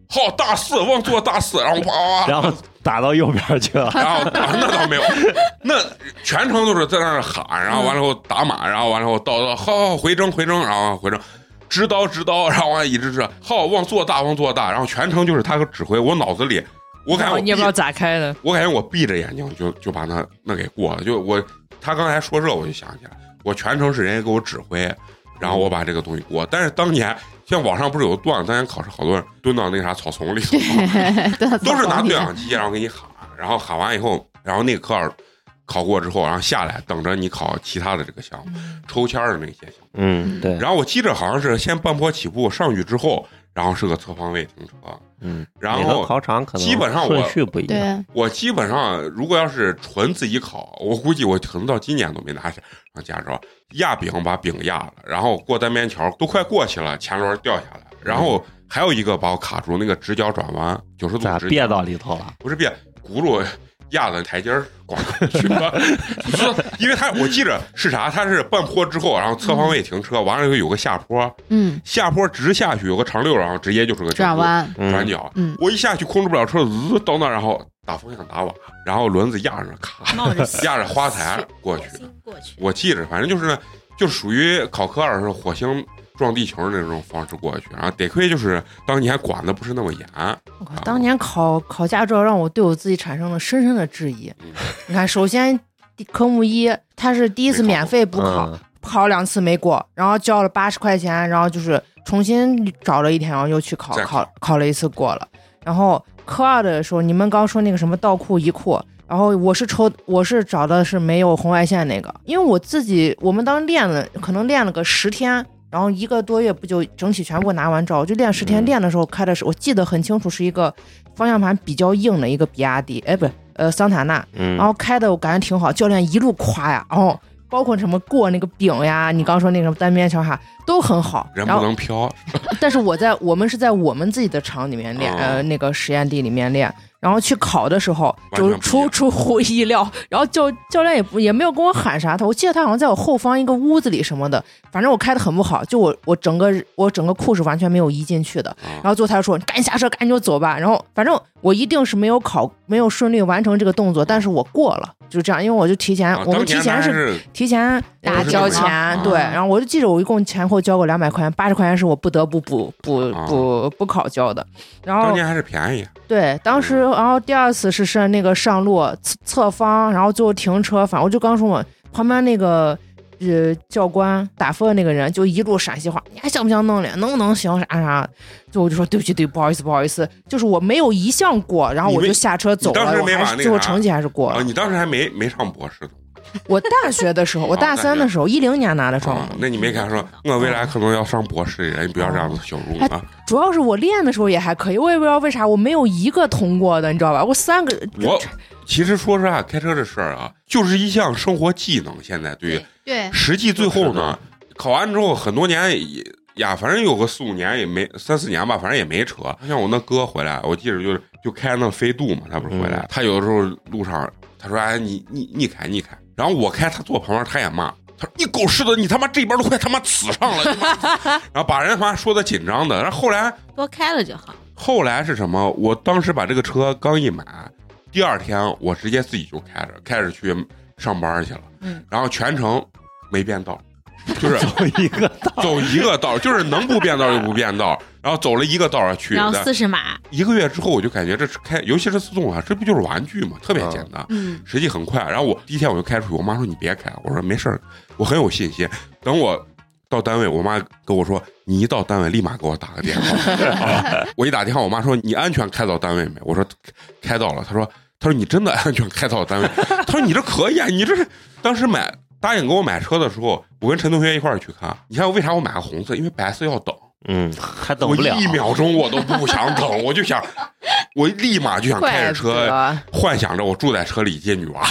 好大四往左大四，然后哇， 然后打到右边去了， 然后、啊、那倒没有，那全程都是在那儿喊，然后完了后打马，然后完了后到到好回征回征，然后回征。直刀直刀，然后完一直是好往做大往做大，然后全程就是他个指挥，我脑子里我感觉我你也不知道咋开的， 我感觉我闭着眼睛就就把那那给过了，就我他刚才说这我就想起来，我全程是人家给我指挥，然后我把这个东西过。但是当年像网上不是有段，当年考试好多人蹲到那个啥草丛里头，都是拿对讲机然后给你喊，然后喊完以后，然后那个科二考过之后，然后下来等着你考其他的这个项目，抽签的那些项目。 嗯，对。 然后我记着好像是先半坡起步上去之后，然后是个侧方位停车。 嗯， 然后考场可能基本上我顺序不一样。 我基本上如果要是纯自己考，我估计我可能到今年都没拿上驾照。压饼把饼压了，然后过单边桥都快过去了，前轮掉下来，然后还有一个把我卡住，那个直角转弯九十度直角别到里头了， 不是别轱辘。压的台阶儿广去了，因为他我记着是啥，他是半坡之后，然后侧方位停车，完了以后有个下坡， 嗯， 下坡直下去有个长溜，然后直接就是个转弯转角，嗯，我一下去控制不了车，滋到那，然后打风向打瓦，然后轮子压着卡，压着花台过去，我记着，反正就是就是属于考科二是火星撞地球那种方式过去，然后得亏就是当年管的不是那么严。 当年考考驾照让我对我自己产生了深深的质疑。嗯、你看，首先科目一它是第一次免费补考，嗯、考两次没过，然后交了八十块钱，然后就是重新找了一天，然后又去考，考考了一次过了。然后科二的时候，你们刚说那个什么倒库一库。然后我是抽，我是找的是没有红外线那个，因为我自己我们当时练了，可能练了个十天。然后一个多月不就整体全部拿完照，就练十天。练的时候开的是，我记得很清楚，是一个方向盘比较硬的一个比亚迪，哎，不是，呃，桑塔纳。然后开的我感觉挺好，教练一路夸呀，然后包括什么过那个饼呀，你刚说那个什么单边桥哈，都很好。 人不能飘。 但是我在我们是在我们自己的厂里面练，哦、呃，那个实验地里面练。然后去考的时候，就出出乎意料，然后教教练也不也没有跟我喊啥，他我记得他好像在我后方一个屋子里什么的，反正我开的很不好，就我我整个我整个库是完全没有移进去的。然后最后他说：“你赶紧下车，赶紧就走吧。”然后反正我一定是没有考没有顺利完成这个动作，但是我过了，就这样，因为我就提前、啊、我们提前是提前打交钱，啊、对，然后我就记着我一共前后交过两百块钱，八十块钱是我不得不补补补补考交的。然后当年还是便宜。 对，当时。然后第二次是是那个上路侧方，然后最后停车，反正我就刚说嘛，旁边那个呃教官打分的那个人就一路陕西话，你还想不想弄脸，能不能行啥啥，最后我就说对不起对不好意思不好意思，就是我没有一项过，然后我就下车走了， 当时没把那个最后成绩还是过了。 啊、你当时还没没上博士呢。 我大学的时候，我大三的时候，一零、哦、年拿的状元、 啊。那你没看说，我未来可能要上博士的人，你不要这样子羞辱啊！ 主要是我练的时候也还可以，我也不知道为啥我没有一个通过的，你知道吧？我三个。 我其实说实话，开车这事儿啊，就是一项生活技能。现在对于对， 实际最后呢，考完之后很多年也呀，反正有个四五年也没三四年吧，反正也没车。像我那哥回来，我记得就就开那飞度嘛，他不是回来，嗯、他有的时候路上他说：“哎，你你你开你开。”然后我开，他坐旁边，他也骂，他说：“你狗屎的，你他妈这边都快他妈呲上了。”然后把人他妈说的紧张的。然后后来多开了就好。 后来是什么？我当时把这个车刚一买，第二天我直接自己就开着，开着去上班去了。嗯。然后全程没变道，就是走一个道， 走一个道，就是能不变道就不变道。然后走了一个道去， 然后四十码。 一个月之后，我就感觉这开，尤其是自动啊，这不就是玩具嘛，特别简单，嗯，实际很快。然后我第一天我就开出去，我妈说你别开，我说没事儿，我很有信心。等我到单位，我妈跟我说，你一到单位立马给我打个电话。啊、我一打电话，我妈说你安全开到单位没？我说开到了。她说她说你真的安全开到单位？她说你这可以啊，你这是当时买答应给我买车的时候，我跟陈同学一块儿去看。你看为啥我买个红色？因为白色要等。 嗯，还等不了， 我一秒钟我都不想等，我就想，我立马就想开着车，幻想着我住在车里接女娃。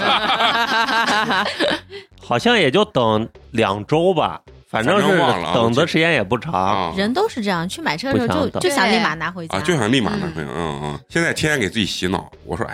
好像也就等两周吧，反正是等的时间也不长。 人都是这样，去买车的时候就就想立马拿回家， 啊，就想立马拿回家。嗯嗯。现在天天给自己洗脑，我说，哎呦，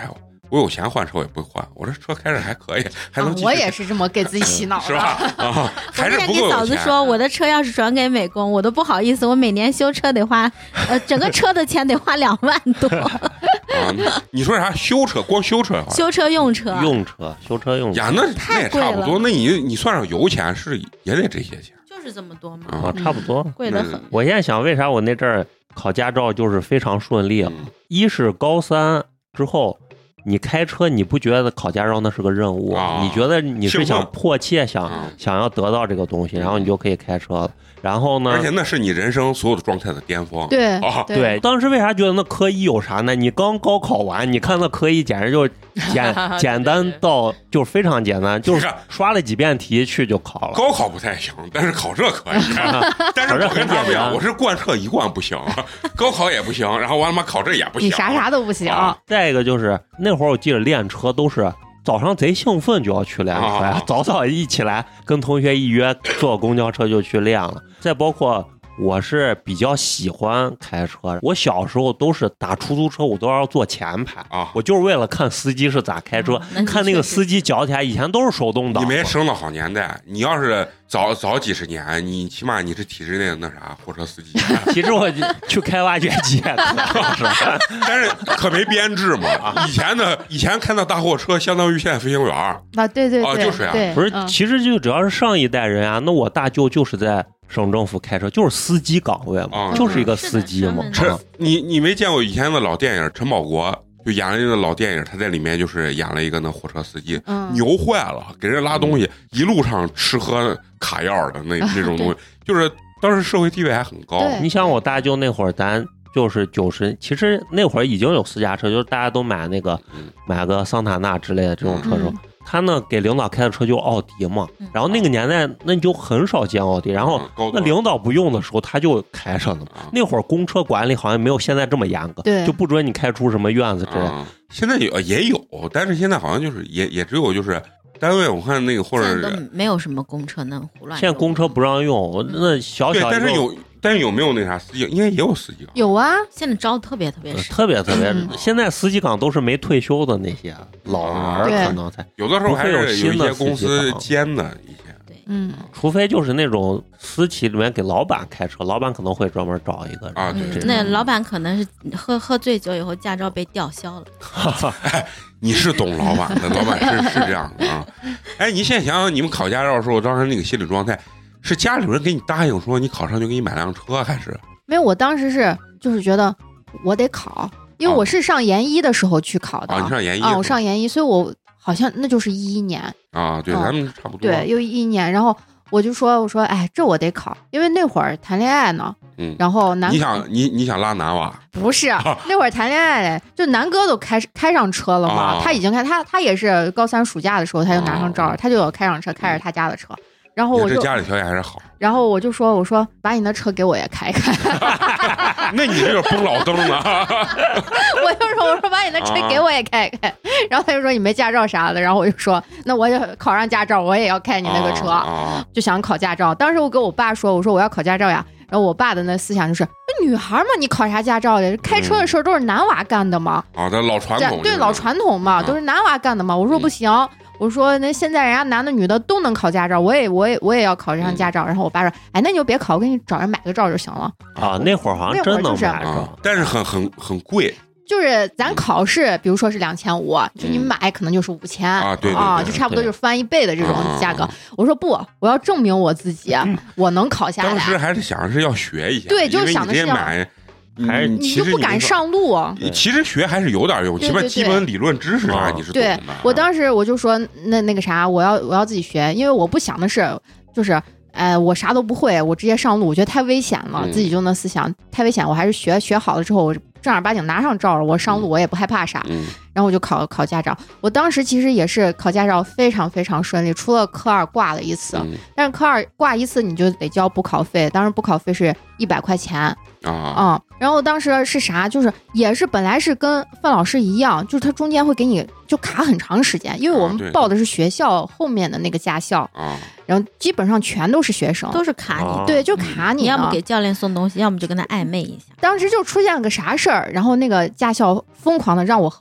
我有钱换车我也不会换，我这车开着还可以，还能、啊。 我也是这么给自己洗脑的， 是吧？啊，还是不够有钱。 我跟嫂子说，我的车要是转给美工，我都不好意思，我每年修车得花，呃，整个车的钱得花两万多。 啊，你说啥？修车光修车？ 修车用车， 用车修车用车呀，那那也差不多。那你你算上油钱是也得这些钱， 就是这么多嘛。 啊，差不多， 贵得很。 我现在想，为啥我那阵儿考驾照就是非常顺利？嗯、一是高三之后。你开车，你不觉得考驾照那是个任务？啊、你觉得你是想迫切想、啊、想要得到这个东西，然后你就可以开车了。然后呢？ 而且那是你人生所有的状态的巅峰。 对、 啊、 对, 对。当时为啥觉得那科一有啥呢？你刚高考完，你看那科一简直就简简单到就非常简单，就是刷了几遍题去就考了。 高考不太行，但是考这可以。但是我跟他不一样，我是贯彻一贯不行，高考也不行，然后我他妈考这也不行， 你啥啥都不行。 啊、 再一个就是那会儿我记得练车都是。早上贼兴奋就要去练车呀，啊、早早一起来跟同学一约坐公交车就去练了。再包括我是比较喜欢开车，我小时候都是打出租车，我都要坐前排啊，我就是为了看司机是咋开车，嗯、看那个司机脚起来，以前都是手动挡。 你没生到好年代，你要是早早几十年，你起码你是体制内的那啥货车司机。 其实我去开挖掘机， 但是可没编制嘛。以前的以前开那大货车，相当于现在飞行员啊， 对对对， 啊就是啊， 不是，嗯、其实就只要是上一代人啊，那我大舅就是在省政府开车，就是司机岗位嘛，嗯、就是一个司机嘛。 是你你没见过以前的老电影，陈宝国就演了一个老电影，他在里面就是演了一个那货车司机，嗯、牛坏了，给人拉东西，嗯、一路上吃喝卡药的那那种东西，就是当时社会地位还很高。 你想我大舅那会儿，咱就是九十，其实那会儿已经有私家车，就是大家都买那个、嗯、买个桑塔纳之类的这种车时候。嗯他呢给领导开的车就奥迪嘛，然后那个年代那你就很少见奥迪，然后那领导不用的时候他就开上了。那会儿公车管理好像没有现在这么严格，就不准你开出什么院子之类的。 现在有也有，但是现在好像就是也也只有就是单位，我看那个或者没有什么公车那胡乱。 现在公车不让用，那小小对，但是有。但是有没有那啥司机？应该也有司机岗。 有啊， 现在招的特别特别少， 特别特别。嗯、现在司机岗都是没退休的那些老人，可能才有的时候还是有一些公司兼的一些。 对， 嗯， 除非就是那种私企里面给老板开车，老板可能会专门找一个人啊。对， 那老板可能是喝喝醉酒以后驾照被吊销了。 哎，你是懂老板的，老板是是这样的啊。哎，你现在想想你们考驾照的时候，当时那个心理状态。是家里人给你答应说你考上就给你买辆车，还是没有？我当时是就是觉得我得考，因为我是上研一的时候去考的。 啊，你上研一啊，我上研一，所以我好像那就是一一年啊，对，咱们差不多。 对，又一一年，然后我就说，我说，哎，这我得考，因为那会儿谈恋爱呢。嗯。然后南你想你你想拉男娃？ 不是，那会儿谈恋爱，就南哥都开开上车了嘛，他已经开，他他也是高三暑假的时候他就拿上照，他就有开上车，开着他家的车。然后我就家里条件还是好， 然后我就说我说把你的车给我也开开， 那你这个崩老登了。 我就说我说把你的车给我也开开，啊、然后他就说你没驾照啥的，然后我就说那我就考上驾照我也要开你那个车，啊啊、就想考驾照。当时我跟我爸说我说我要考驾照呀，然后我爸的那思想就是女孩嘛你考啥驾照的？开车的事儿都是男娃干的嘛。 啊，这老传统， 对老传统嘛，啊、都是男娃干的嘛。我说不行。嗯我说那现在人家男的女的都能考驾照，我也我也我也要考这张驾照。然后我爸说，哎，那你就别考，我给你找人买个照就行了。 啊，那会儿好像真能买着，但是很很很贵。 就是咱考试，比如说是两千五，就你买可能就是五千啊，对啊，就差不多就是翻一倍的这种价格。我说不，我要证明我自己，我能考下来。 当时还是想是要学一下， 对，就是想的是要买。 还是你就不敢上路， 其实学还是有点用，起码基本理论知识啥你是懂的。 对，我当时我就说那那个啥，我要我要自己学，因为我不想的是就是，呃，我啥都不会，我直接上路，我觉得太危险了，自己就那思想太危险，我还是学学好了之后，我正儿八经拿上照了，我上路我也不害怕啥。然后我就考考驾照，我当时其实也是考驾照非常非常顺利，除了科二挂了一次，但是科二挂一次你就得交补考费，当时补考费是一百块钱。啊、嗯，然后当时是啥？就是也是本来是跟范老师一样，就是他中间会给你就卡很长时间，因为我们报的是学校后面的那个驾校，啊、然后基本上全都是学生， 都是卡你， 啊、 对，就卡你， 你要么给教练送东西，要么就跟他暧昧一下。 当时就出现了个啥事儿，然后那个驾校疯狂的让我和我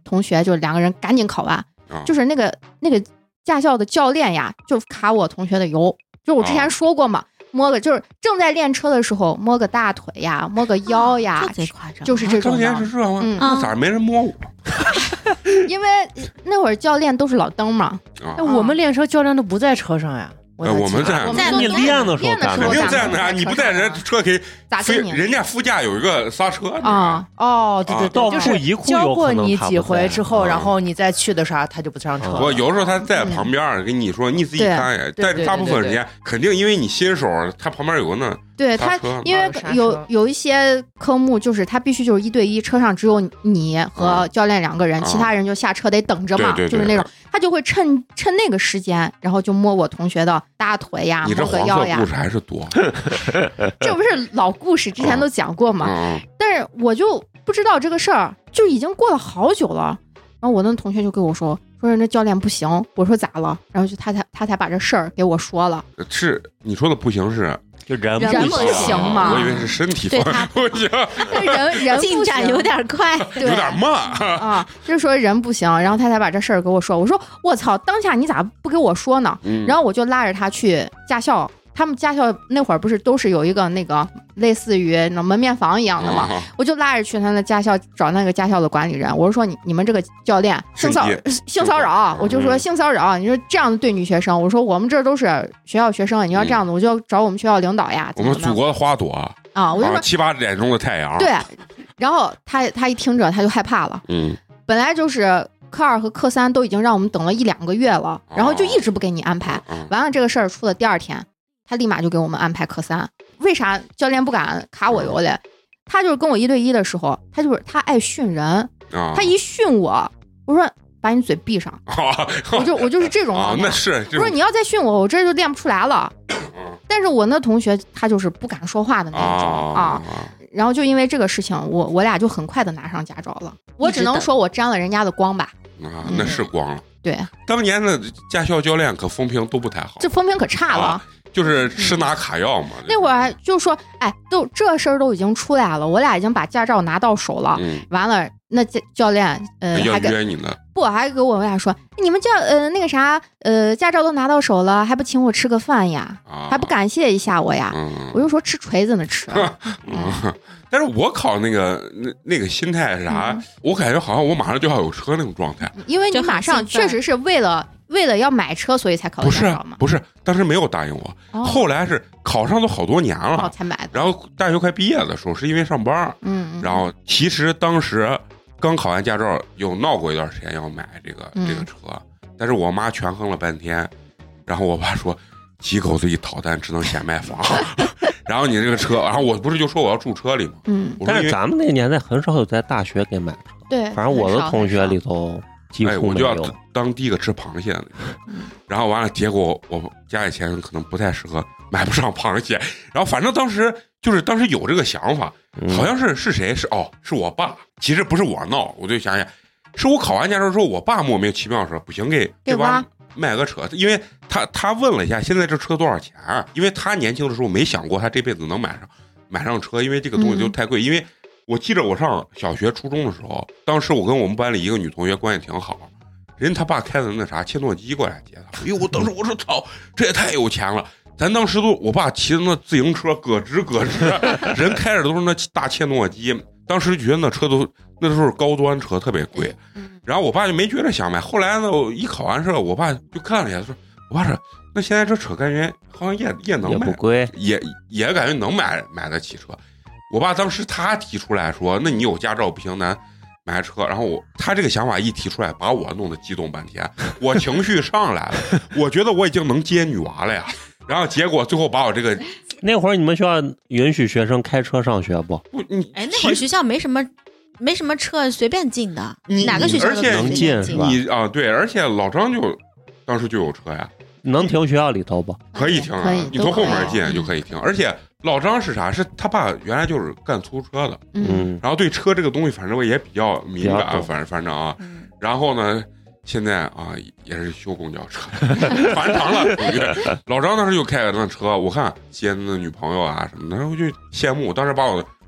同学就两个人赶紧考完， 啊、 就是那个那个驾校的教练呀，就卡我同学的油，就我之前说过嘛。啊摸个就是正在练车的时候，摸个大腿呀，摸个腰呀， 啊、这夸张， 就是这种。 当年是这样吗？ 嗯， 那咋没人摸我？ 因为那会儿教练都是老登嘛。 啊、那我们练车教练都不在车上呀。 哎，我们在在你练的时候肯定在那，你不在人车可以咋跟你？ 人家副驾有一个刹车啊。哦，对对对， 就是教过你几回之后，然后你再去的啥，他就不上车。 我有时候他在旁边跟你说，你自己看呀。但是大部分时间肯定因为你新手，他旁边有个那。 对他，因为有有一些科目就是他必须就是一对一，车上只有你和教练两个人，其他人就下车得等着嘛，就是那种他就会趁趁那个时间，然后就摸我同学的大腿呀，摸个腰呀。 你这黄色故事还是多， 这不是老故事，之前都讲过嘛。但是我就不知道这个事儿，就已经过了好久了。然后我那同学就跟我说，说人家教练不行。我说咋了？然后就他才他才把这事儿给我说了。 是你说的不行是？ 就人人不行嘛？ 我以为是身体方面不行， 人人进展有点快， 有点慢啊，就是说人不行，然后他才把这事儿给我说。我说我操，当下你咋不给我说呢？ 嗯、 然后我就拉着他去驾校。他们驾校那会儿不是都是有一个那个类似于那门面房一样的嘛、哦？我就拉着去他那驾校找那个驾校的管理人，我就说你你们这个教练性骚性骚扰，我就说性骚扰，你说这样子对女学生，我说我们这都是学校学生，你要这样子，我就找我们学校领导呀。 我们祖国的花朵啊，我就说七八点钟的太阳。 对，然后他他一听着他就害怕了， 嗯， 本来就是科二和科三都已经让我们等了一两个月了，然后就一直不给你安排， 哦、 完了这个事儿出了第二天。他立马就给我们安排科三，为啥教练不敢卡我油嘞？他就是跟我一对一的时候，他就是他爱训人， 啊、 他一训我，我说把你嘴闭上， 啊、 我就我就是这种啊，那是我说你要再训我，我这就练不出来了。 啊、 但是我那同学他就是不敢说话的那种 啊, 啊，然后就因为这个事情，我我俩就很快的拿上驾照了。我只能说我沾了人家的光吧。 啊，那是光了。 嗯、对， 当年的驾校教练可风评都不太好， 这风评可差了。 啊就是吃拿卡药嘛、嗯， 那会儿就说，哎，都这事儿都已经出来了，我俩已经把驾照拿到手了。 嗯、 完了，那教练呃要还约你呢， 不还给我俩说，你们教呃那个啥呃驾照都拿到手了，还不请我吃个饭呀？ 啊、 还不感谢一下我呀？ 嗯、 我就说吃锤子呢吃。 嗯、但是我考那个那那个心态是啥、嗯？我感觉好像我马上就要有车那种状态， 因为你马上确实是为了。为了要买车，所以才考的驾照嘛？ 不是，不是，当时没有答应我、哦，后来是考上都好多年了、 哦、才买的。 然后大学快毕业的时候，是因为上班， 嗯， 然后其实当时刚考完驾照，有闹过一段时间要买这个、嗯、这个车，但是我妈权衡了半天，然后我爸说几口子一讨单，只能先卖房。然后你这个车，然后我不是就说我要住车里吗？ 嗯， 但是咱们那个年代很少有在大学给买车， 对， 反正我的同学里头。 哎，我就要当第一个吃螃蟹的，然后完了，结果我家里钱可能不太适合，买不上螃蟹。然后反正当时就是当时有这个想法，好像是是谁是哦，是我爸。其实不是我闹，我就想想，是我考完驾照之后，我爸莫名其妙说不行，给这帮卖个车，因为他他问了一下，现在这车多少钱？因为他年轻的时候没想过他这辈子能买上买上车，因为这个东西就太贵，因为。我记着我上小学初中的时候，当时我跟我们班里一个女同学关系挺好，人他爸开的那啥切诺基过来接他。哎呦，我当时我说操，这也太有钱了！咱当时都我爸骑的那自行车咯吱咯吱，人开着都是那大切诺基，当时觉得那车都那都是高端车，特别贵。然后我爸就没觉得想买，后来呢，一考完试，我爸就看了一下，说：“我爸说，那现在这车感觉好像也也能买， 也不贵， 也也感觉能买买得起车。”我爸当时他提出来说：“那你有驾照不行，咱买车。”然后我他这个想法一提出来，把我弄得激动半天，我情绪上来了，我觉得我已经能接女娃了呀。然后结果最后把我这个那会儿你们学校允许学生开车上学不？ 不，你哎，那会儿学校没什么没什么车随便进的， 你哪个学校都能进是吧？ 你啊，对，而且老张就当时就有车呀， 能停学校里头不？ 可以停啊，你从后门进就可以停，而且。老张是啥？是他爸原来就是干出租车的， 嗯， 然后对车这个东西反正也比较敏感，反正反正啊， 嗯、 然后呢，现在啊也是修公交车，繁长了。老张当时就开着那车，我看接那女朋友啊什么的，然后我就羡慕，当时把我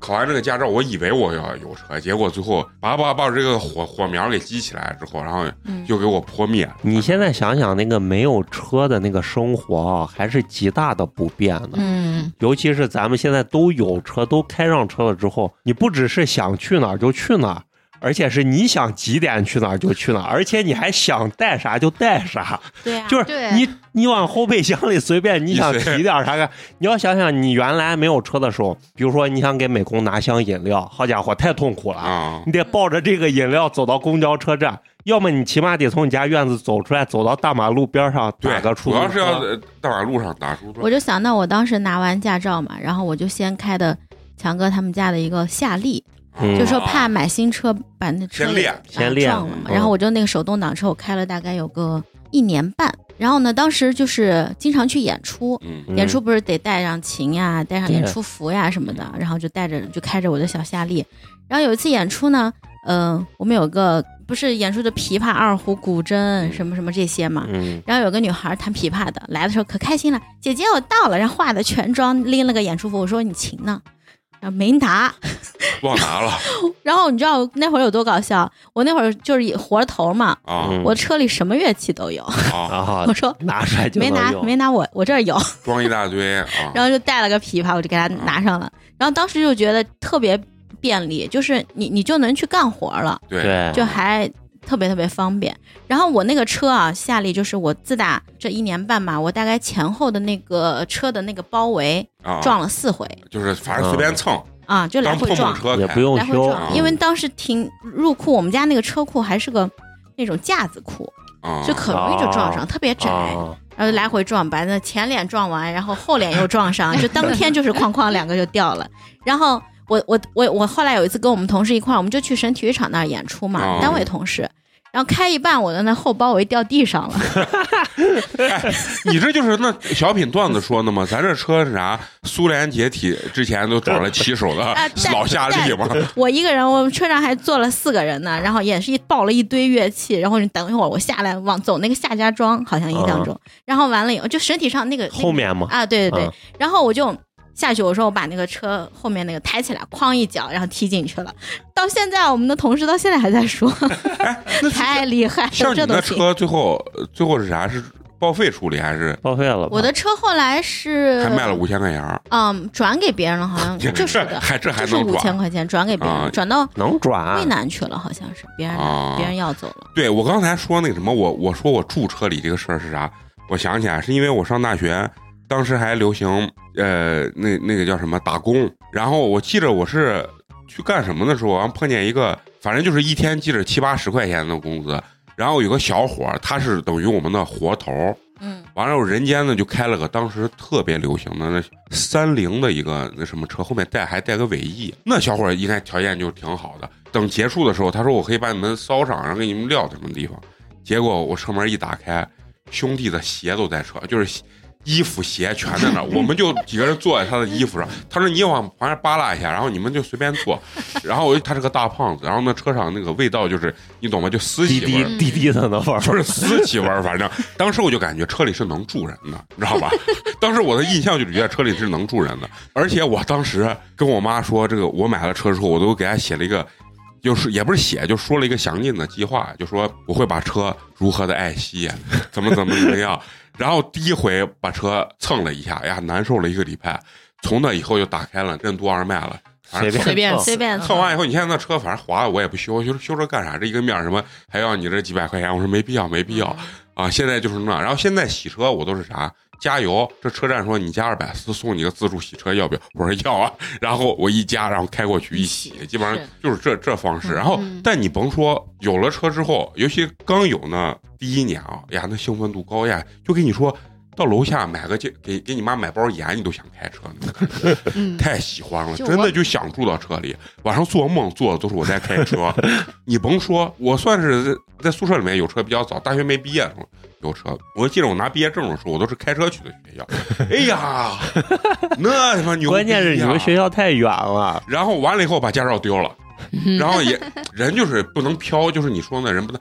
考完这个驾照，我以为我要有车，结果最后把把把这个火火苗给激起来之后，然后就给我泼灭。 你现在想想，那个没有车的那个生活啊，还是极大的不便的。 嗯， 尤其是咱们现在都有车，都开上车了之后，你不只是想去哪儿就去哪儿。而且是你想几点去哪儿就去哪儿，而且你还想带啥就带啥， 对啊， 就是你你往后备箱里随便你想提点啥干。你要想想你原来没有车的时候，比如说你想给美工拿箱饮料，好家伙太痛苦了， 啊、 你得抱着这个饮料走到公交车站，要么你起码得从你家院子走出来，走到大马路边上打个出租车。 主要是要大马路上打出租车。 我就想到我当时拿完驾照嘛，然后我就先开的强哥他们家的一个夏利。 嗯、 就说怕买新车把那车先练先练撞了嘛，然后我就那个手动挡车我开了大概有个一年半，然后呢当时就是经常去演出， 嗯、 演出不是得带上琴呀带上演出服呀什么的，然后就带着就开着我的小夏利，然后有一次演出呢嗯、呃，我们有个不是演出的琵琶二胡古筝什么什么这些嘛、 嗯、 然后有个女孩弹琵琶的来的时候可开心了，姐姐我到了，然后化的全妆拎了个演出服，我说你琴呢，然后没拿， 忘拿了。 然后你知道那会儿有多搞笑？我那会儿就是活头嘛， 啊， 我车里什么乐器都有。 啊， 我说拿出来就没拿，没拿我我这儿有， 装一大堆啊。 然后就带了个琵琶，我就给他拿上了。然后当时就觉得特别便利，就是你你就能去干活了， 对， 就还特别特别方便。然后我那个车啊，夏利就是我自打这一年半吧，我大概前后的那个车的那个包围撞了四回， 啊、就是反正随便蹭。 啊，就来回撞， 也不用修， 因为当时停入库，我们家那个车库还是个那种架子库， 啊、 就可容易就撞上， 啊、 特别窄， 啊、 然后来回撞，把那前脸撞完，然后后脸又撞上，就当天就是哐哐两个就掉了。然后我我我我后来有一次跟我们同事一块儿，我们就去省体育场那儿演出嘛， 啊、 单位同事。然后开一半，我的那后包围掉地上了。 哎，你这就是那小品段子说的吗？咱这车是啥？苏联解体之前都找了骑手的老夏利嘛。 我一个人，我们车上还坐了四个人呢，然后也是一抱了一堆乐器，然后你等一会儿我下来往走那个夏家庄，好像印象中，嗯、然后完了以后就身体上那个后面嘛啊，对对对， 嗯、 然后我就。下去，我说我把那个车后面那个抬起来，哐一脚，然后踢进去了。到现在，我们的同事到现在还在说， 哎， 太厉害了。 像你那车最后最后是啥？是报废处理还是报废了？ 我的车后来是还卖了五千块钱。 嗯，转给别人了，好像就是的， 还这还能转五千块钱转给别人， 啊、 转到能转渭南去了，好像是别人、啊、别人要走了。 对，我刚才说那个什么，我我说我住车里这个事儿是啥？我想起来是因为我上大学。当时还流行，呃，那那个叫什么打工，然后我记着我是去干什么的时候，然后碰见一个，反正就是一天记着七八十块钱的工资，然后有个小伙，他是等于我们的活头， 嗯， 完了人间呢就开了个当时特别流行的那三菱的一个那什么车，后面带还带个尾翼，那小伙应该条件就挺好的。等结束的时候，他说我可以把你们捎上，然后给你们撂什么地方，结果我车门一打开，兄弟的鞋都在车，就是。衣服鞋全在那儿，我们就几个人坐在他的衣服上。他说：“你往旁边扒拉一下，然后你们就随便坐。”然后他是个大胖子，然后那车上那个味道就是你懂吗？就死气味， 滴滴的那味儿， 就是死气味。反正当时我就感觉车里是能住人的，你知道吧？当时我的印象就觉得车里是能住人的，而且我当时跟我妈说，这个我买了车之后，我都给她写了一个。就是也不是写，就说了一个详尽的计划，就说我会把车如何的爱惜，怎么怎么怎么样。然后第一回把车蹭了一下，呀，难受了一个礼拜。从那以后就打开了任督二脉了， 随便随便随便蹭完以后，你现在那车反正滑了，我也不修，修修车干啥？这一个面什么还要你这几百块钱？我说没必要，没必要啊！现在就是那，然后现在洗车我都是啥？加油！这车站说你加二百四送你个自助洗车，要不要？我说要啊。然后我一加，然后开过去一洗，基本上就是这这方式。然后，但你甭说有了车之后，尤其刚有那第一年啊，呀，那兴奋度高呀，就跟你说到楼下买个给给你妈买包盐，你都想开车呢， 嗯、 太喜欢了，真的就想住到车里。晚上做梦做的都是我在开车。你甭说，我算是在宿舍里面有车比较早，大学没毕业的时候。有车，我记得我拿毕业证的时候，我都是开车去的学校。哎呀，那他妈牛逼！ 关键是你们学校太远了。 然后完了以后把驾照丢了，然后也人就是不能飘，就是你说那人不能。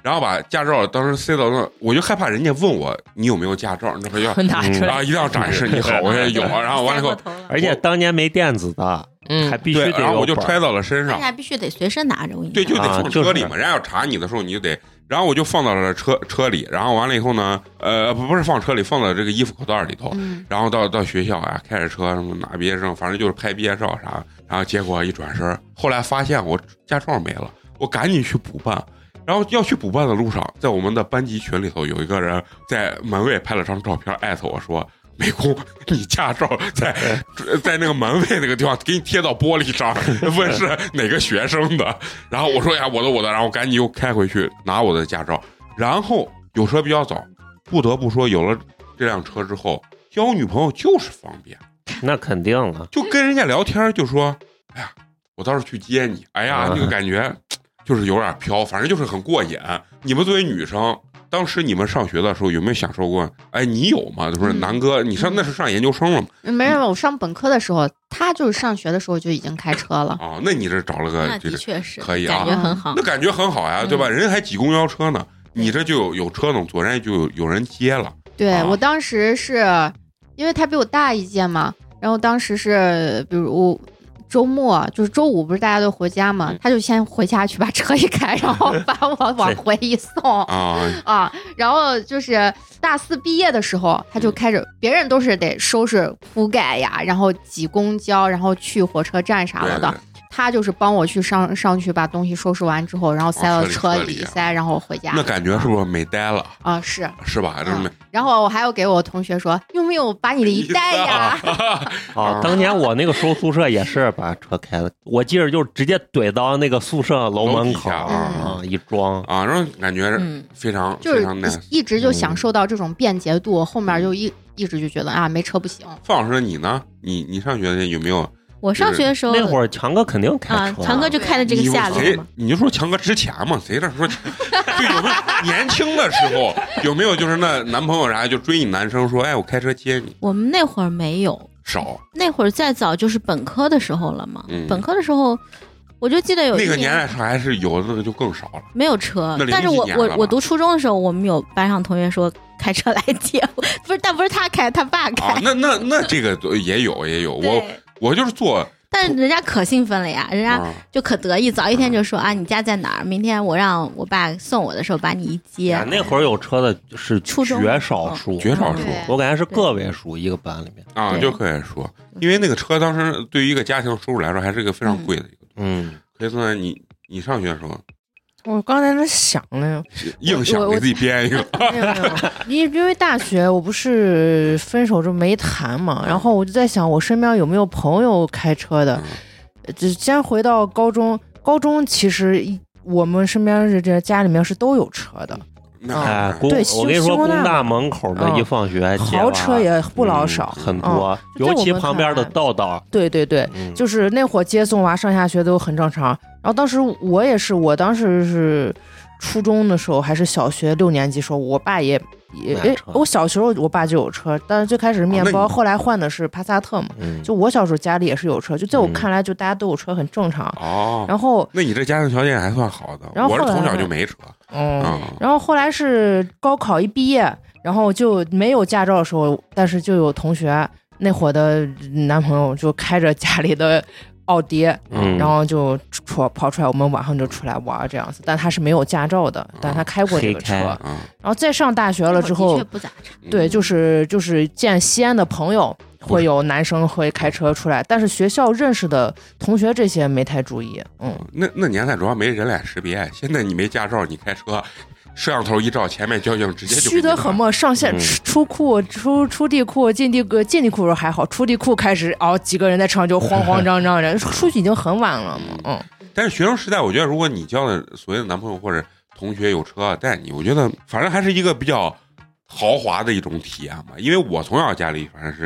然后把驾照当时塞到那，我就害怕人家问我你有没有驾照，那不要拿出来啊，一定要展示你好，我也有。然后完了以后， 而且当年没电子的，嗯，还必须得， 然后我就揣到了身上， 还必须得随身拿着。我跟你对，就得放车里嘛，人家要查你的时候你就得。然后我就放到了车车里，然后完了以后呢，呃，不不是放车里，放到这个衣服口袋里头。嗯、然后到到学校啊，开着车什么拿毕业证，反正就是拍毕业照啥。然后结果一转身，后来发现我驾照没了，我赶紧去补办。然后要去补办的路上，在我们的班级群里头有一个人在门卫拍了张照片，艾特我说。美工，你驾照在在那个门卫那个地方给你贴到玻璃上，问是哪个学生的。然后我说呀，我的我的，然后赶紧又开回去拿我的驾照。然后有车比较早，不得不说有了这辆车之后，交女朋友就是方便。 那肯定了， 就跟人家聊天就说，哎呀，我到时候去接你。哎呀，那个感觉就是有点飘，反正就是很过瘾。你们作为女生。当时你们上学的时候有没有享受过？哎，你有吗？就是南哥，你上那是上研究生了吗？ 没有，我上本科的时候，他就是上学的时候就已经开车了。 哦，那你这找了个， 那的确是可以啊， 感觉很好。 那感觉很好呀，对吧？人还挤公交车呢，你这就有有车能坐，人家就有有人接了。 对、啊、我当时是因为他比我大一届嘛，然后当时是比如。周末就是周五，不是大家都回家嘛？他就先回家去把车一开，然后把我往回一送啊啊！然后就是大四毕业的时候，他就开始，别人都是得收拾铺盖呀，然后挤公交，然后去火车站啥了的。对对他就是帮我去上上去把东西收拾完之后，然后塞到车里塞，然后回家。 那感觉是不是美呆了啊？是是吧？这嗯、然后我还要给我同学说，用没有把你的一带呀？ 啊，当年我那个收宿舍也是把车开的，我记着就直接怼到那个宿舍楼门口啊，一装啊，然后感觉非常、嗯、 就是非常 nice， 一直就享受到这种便捷度，后面就一一直就觉得啊，没车不行。 范老师，你呢？你你上学有没有？ 我上学的时候， 那会儿强哥肯定开车、 啊，强哥就开的这个夏利嘛。 你就说强哥之前嘛，谁这说？对，有没有年轻的时候有没有就是那男朋友啥就追你男生说，哎，我开车接你？ 我们那会儿没有， 少。 那会儿再早就是本科的时候了嘛。嗯、本科的时候，我就记得有一那个年代上还是有的就更少了， 没有车。但是我我我读初中的时候，我们有班上同学说开车来接我，不是，但不是他开，他爸开。 啊、那那那这个也有也有我。我就是做， 但是人家可兴奋了呀，人家就可得意，早一天就说啊，你家在哪儿？明天我让我爸送我的时候把你一接。 啊、那会儿有车的是绝少数， 绝少数， 我感觉是个位数一个班里面啊，就可以说，因为那个车当时对于一个家庭收入来说还是一个非常贵的一个， 嗯， 可以说你你上学的时候。 我刚才在想呢， 硬想给自己编一个。 因因为大学我不是分手就没谈嘛，然后我就在想，我身边有没有朋友开车的。就先回到高中，高中其实我们身边是这家里面是都有车的。 哎，对，我跟你说，工大门口的一放学， 豪车也不老少， 嗯、很多，尤其旁边的道道。 对对对，嗯、就是那会儿接送娃上下学都很正常。然后当时我也是，我当时是初中的时候还是小学六年级时候，我爸也也诶，我小时候我爸就有车，但是最开始是面包，哦、后来换的是帕萨特嘛。嗯、就我小时候家里也是有车，就在我看来，就大家都有车很正常。 哦、 嗯。然后， 那你这家庭条件还算好的， 然后我是从小就没车。 嗯。嗯然后后来是高考一毕业，然后就没有驾照的时候，但是就有同学那会儿的男朋友就开着家里的奥迪，嗯、然后就出跑出来，我们晚上就出来玩这样子。但他是没有驾照的，但他开过这个车。 嗯、 然后再上大学了之后，对，就是就是见西安的朋友，会有男生会开车出来，但是学校认识的同学这些没太注意。嗯， 那那年代主要没人脸识别，现在你没驾照，你开车。摄像头一照，前面交警直接就虚得很嘛。上线、嗯、出库、出出地库、进地库、进地库时候还好，出地库开始哦，几个人在车上就慌慌张张的，出去已经很晚了嘛。嗯。 但是学生时代，我觉得如果你交的所谓的男朋友或者同学有车带你，我觉得反正还是一个比较豪华的一种体验吧。因为我从小家里反正是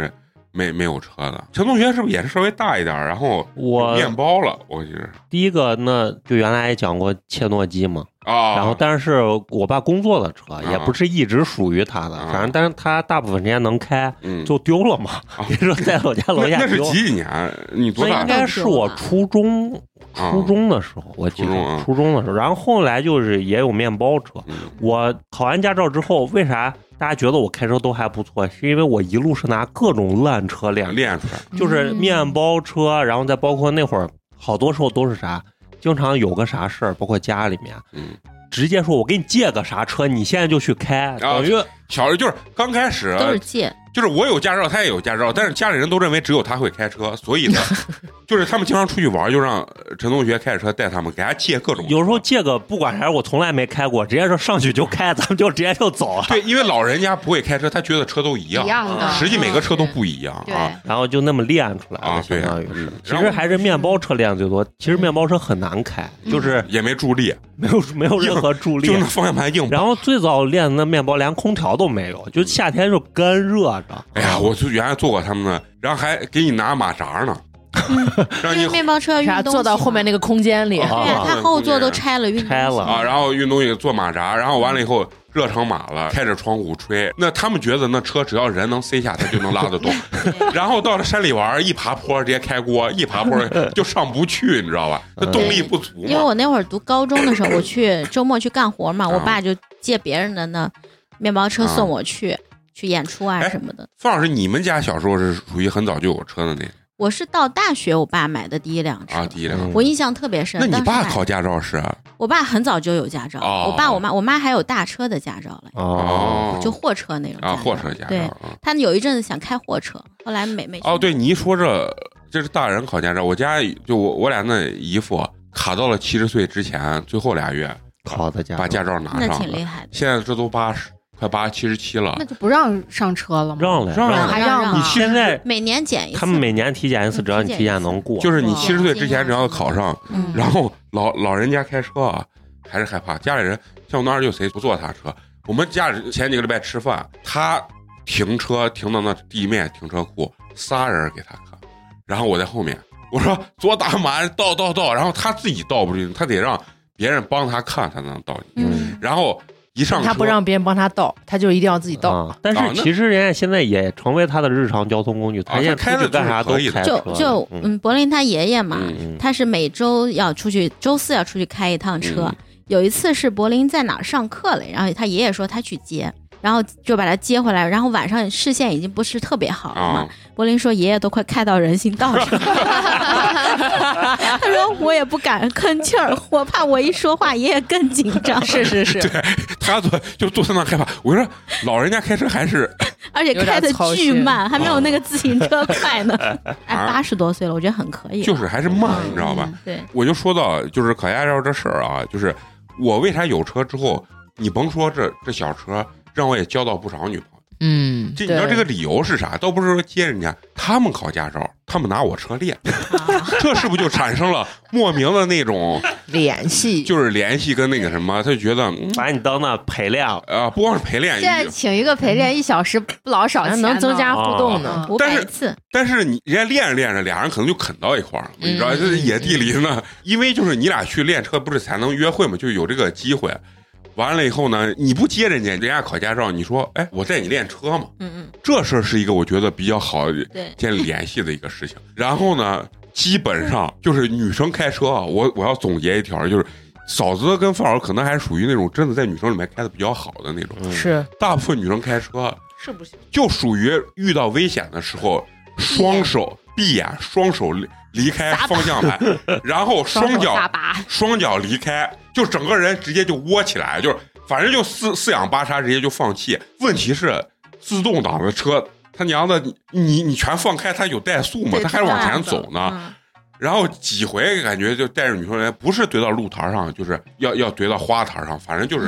没没有车的。陈同学是不是也是稍微大一点，然后我面包了？我记得第一个，那就原来也讲过切诺基嘛。 啊， 然后但是我爸工作的车也不是一直属于他的， 啊、 反正但是他大部分时间能开， 嗯、 就丢了嘛。你、啊、说在我家楼下那，那是几几年？你多大？ 那应该是我初中，初中的时候，我记得初中、啊、初中的时候。然后后来就是也有面包车。 嗯、 我考完驾照之后，为啥大家觉得我开车都还不错？是因为我一路是拿各种烂车练练出来， 就是面包车，然后再包括那会儿好多时候都是啥，经常有个啥事儿，包括家里面， 嗯。 直接说，我给你借个啥车，你现在就去开。等于小时候就是刚开始都是借， 就是我有驾照，他也有驾照，但是家里人都认为只有他会开车，所以呢，就是他们经常出去玩，就让陈同学开着车带他们，给他借各种。 有时候借个不管啥，我从来没开过，直接说上去就开，咱们就直接就走了。 对，因为老人家不会开车，他觉得车都一样， 一样的， 实际每个车都不一样啊。 然后就那么练出来啊， 相当于是。其实还是面包车练最多，其实面包车很难开，就是也没助力， 没有没有任何助力， 就那方向盘硬。 然后最早练那面包连空调都没有，就夏天就干热着。 哎呀，我就原来坐过他们的，然后还给你拿马扎呢。 让你面包车啥坐到后面那个空间里， 对呀，他后座都拆了，运拆了啊，然后运东西坐马扎，然后完了以后热成马了，开着窗户吹。那他们觉得那车只要人能塞下，他就能拉得动。然后到了山里玩，一爬坡直接开锅，一爬坡就上不去，你知道吧？那动力不足嘛。 因为我那会儿读高中的时候，我去周末去干活嘛，我爸就借别人的那面包车送我去、啊、去演出啊什么的。 方老师，你们家小时候是属于很早就有车的那？ 我是到大学，我爸买的第一辆车啊，第一辆， 我印象特别深。 那你爸考驾照是？ 我爸很早就有驾照， 哦、 我爸我妈我妈还有大车的驾照了， 哦， 就货车那种啊，货车驾照。 对，他有一阵子想开货车，后来没没。 哦，对，你一说这这是大人考驾照，我家就我我俩那姨父卡到了七十岁之前最后俩月考的驾照， 把驾照拿上了， 那挺厉害的。 现在这都八十。快八七十七了， 那就不让上车了吗？ 让了， 让了， 还让吗？ 你现在每年检一次， 他们每年体检一次，只要你体检能过， 就是你七十岁之前只要考上， 嗯、 然后老老人家开车啊，还是害怕。家里人像我那儿就谁不坐他车，我们家里前几个礼拜吃饭，他停车停到那地面停车库，仨人给他看，然后我在后面，我说左打马倒倒倒，然后他自己倒不进，他得让别人帮他看才能倒进去， 嗯、 然后。一上他不让别人帮他倒，他就一定要自己倒。 啊、但是其实人家现在也成为他的日常交通工具， 啊、 他现在开出去干啥都开车。就就嗯，柏林他爷爷嘛， 嗯、 他是每周要出去，周四要出去开一趟车。 嗯、 有一次是柏林在哪儿上课了，然后他爷爷说他去接。然后就把他接回来，然后晚上视线已经不是特别好了嘛。 啊、 柏林说爷爷都快开到人行道上了，他说我也不敢吭气儿，我怕我一说话爷爷更紧张。 是是是， 对他坐就坐在那害怕。我说老人家开车还是， 而且开的巨慢，还没有那个自行车快呢。哎，八十多岁了，我觉得很可以。 就是还是慢，你知道吧？ 嗯、对， 我就说到就是考驾照这事儿啊，就是我为啥有车之后，你甭说这这小车。让我也交到不少女朋友， 嗯， 这你知道这个理由是啥？倒不是说接人家，他们考驾照，他们拿我车练，这是不是就产生了莫名的那种联系？ 就是联系跟那个什么，他就觉得、嗯、 把你当那陪练啊、 呃，不光是陪练， 现在请一个陪练一小时不老少钱， 能增加互动呢， 五百次。 但是你人家练着练着，俩人可能就啃到一块儿了， 嗯、 你知道，这野地里呢，因为就是你俩去练车，不是才能约会嘛，就有这个机会。完了以后呢，你不接人家，人家考驾照，你说，哎，我带你练车嘛， 嗯嗯， 这事儿是一个我觉得比较好建立联系的一个事情。然后呢，基本上就是女生开车啊，我我要总结一条，就是嫂子跟范老师可能还属于那种真的在女生里面开的比较好的那种， 是大部分女生开车是不行， 就属于遇到危险的时候，双手闭眼，双手离开方向盘，然后双脚双脚离开，就整个人直接就窝起来，就是反正就四四仰八叉，直接就放弃。问题是自动挡的车，他娘的，你你全放开，它有怠速嘛，它还是往前走呢。嗯、然后几回感觉就带着女生人，不是怼到路台上，就是要要怼到花坛上，反正就是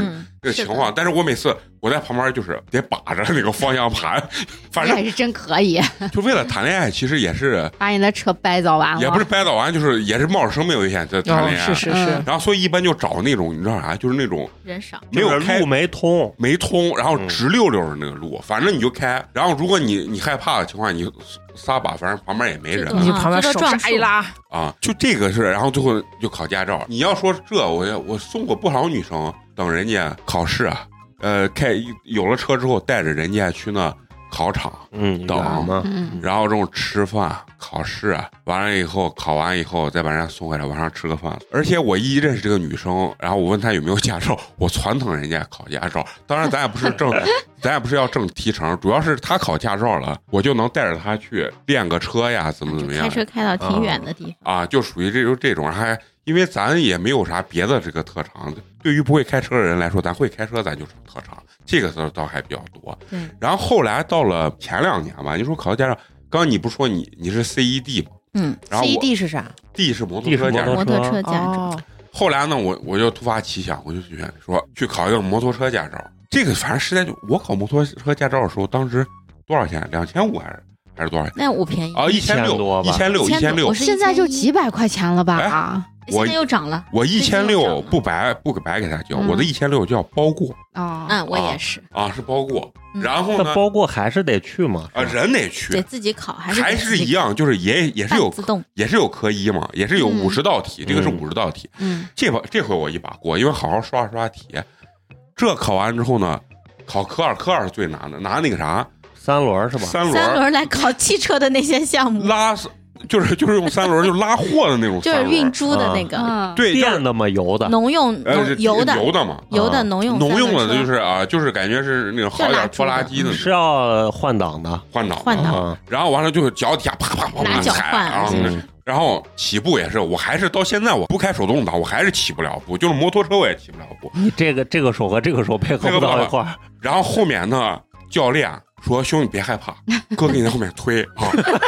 这个情况。但是我每次我在旁边就是得把着那个方向盘，反正还是真可以。 就为了谈恋爱，其实也是把你的车掰早完了， 也不是掰早完，就是也是冒着生命危险在谈恋爱。 是是是。 然后所以一般就找那种你知道啥，就是那种人少， 没有开路没通没通，然后直溜溜的那个路，反正你就开。然后如果你你害怕的情况，你撒把，反正旁边也没人， 你旁边手刹一拉啊，就这个是，然后最后就考驾照。你要说这，我我送过不少女生，等人家考试啊，呃，开有了车之后，带着人家去那考场， 嗯， 等嘛， 然后这种吃饭、考试，完了以后考完以后再把人家送回来，晚上吃个饭。而且我一认识这个女生，然后我问她有没有驾照，我传腾人家考驾照。当然咱也不是正，咱也不是要挣提成，主要是她考驾照了，我就能带着她去练个车呀，怎么怎么样。 开车开到挺远的地方啊，就属于这种这种，还因为咱也没有啥别的这个特长。对于不会开车的人来说，咱会开车咱就成特长，这个倒倒还比较多。 对。 然后后来到了前两年吧，你说考驾照，刚刚你不说你你是 C E D 吗？ 嗯。 然后 C E D 是啥 ？D 是摩托车驾照。 摩托车驾照。 哦。 后来呢，我我就突发奇想，我就选说去考一个摩托车驾照。这个反正实在就我考摩托车驾照的时候，当时多少钱？两千五还是还是多少钱？ 那我便宜啊，一千六，一千六，一千六。 现在就几百块钱了吧？ 哎现在又涨了， 我一千六不白不白给他交， 嗯、 我的一千六叫包过啊， 嗯，我也是啊，是包过。然后呢， 包过还是得去嘛， 啊，人得去， 得自己考，还是还是一样，就是也也是有自动， 也是有科一嘛，也是有五十道题， 嗯、 这个是五十道题。 嗯， 这把这回我一把过，因为好好刷刷题。这考完之后呢，考科二，科二是最难的，拿那个啥三轮是吧？ 三轮， 三轮来考汽车的那些项目， 拉。就是就是用三轮就拉货的那种， 就是运猪的那个， 啊、 对， 电的嘛，油的， 农用， 呃， 油的， 油的嘛， 油的农用， 农用的就是啊，就是感觉是那种好点拖拉机的， 是要换挡的， 换挡， 换挡， 然后完了就是脚底下啪啪啪拿脚换啊，然后起步也是，我还是到现在我不开手动挡，我还是起不了步，就是摩托车我也起不了步。 你这个这个手和这个手配合不到一块儿， 然后后面呢，教练说：“兄弟别害怕，哥给你在后面推啊。”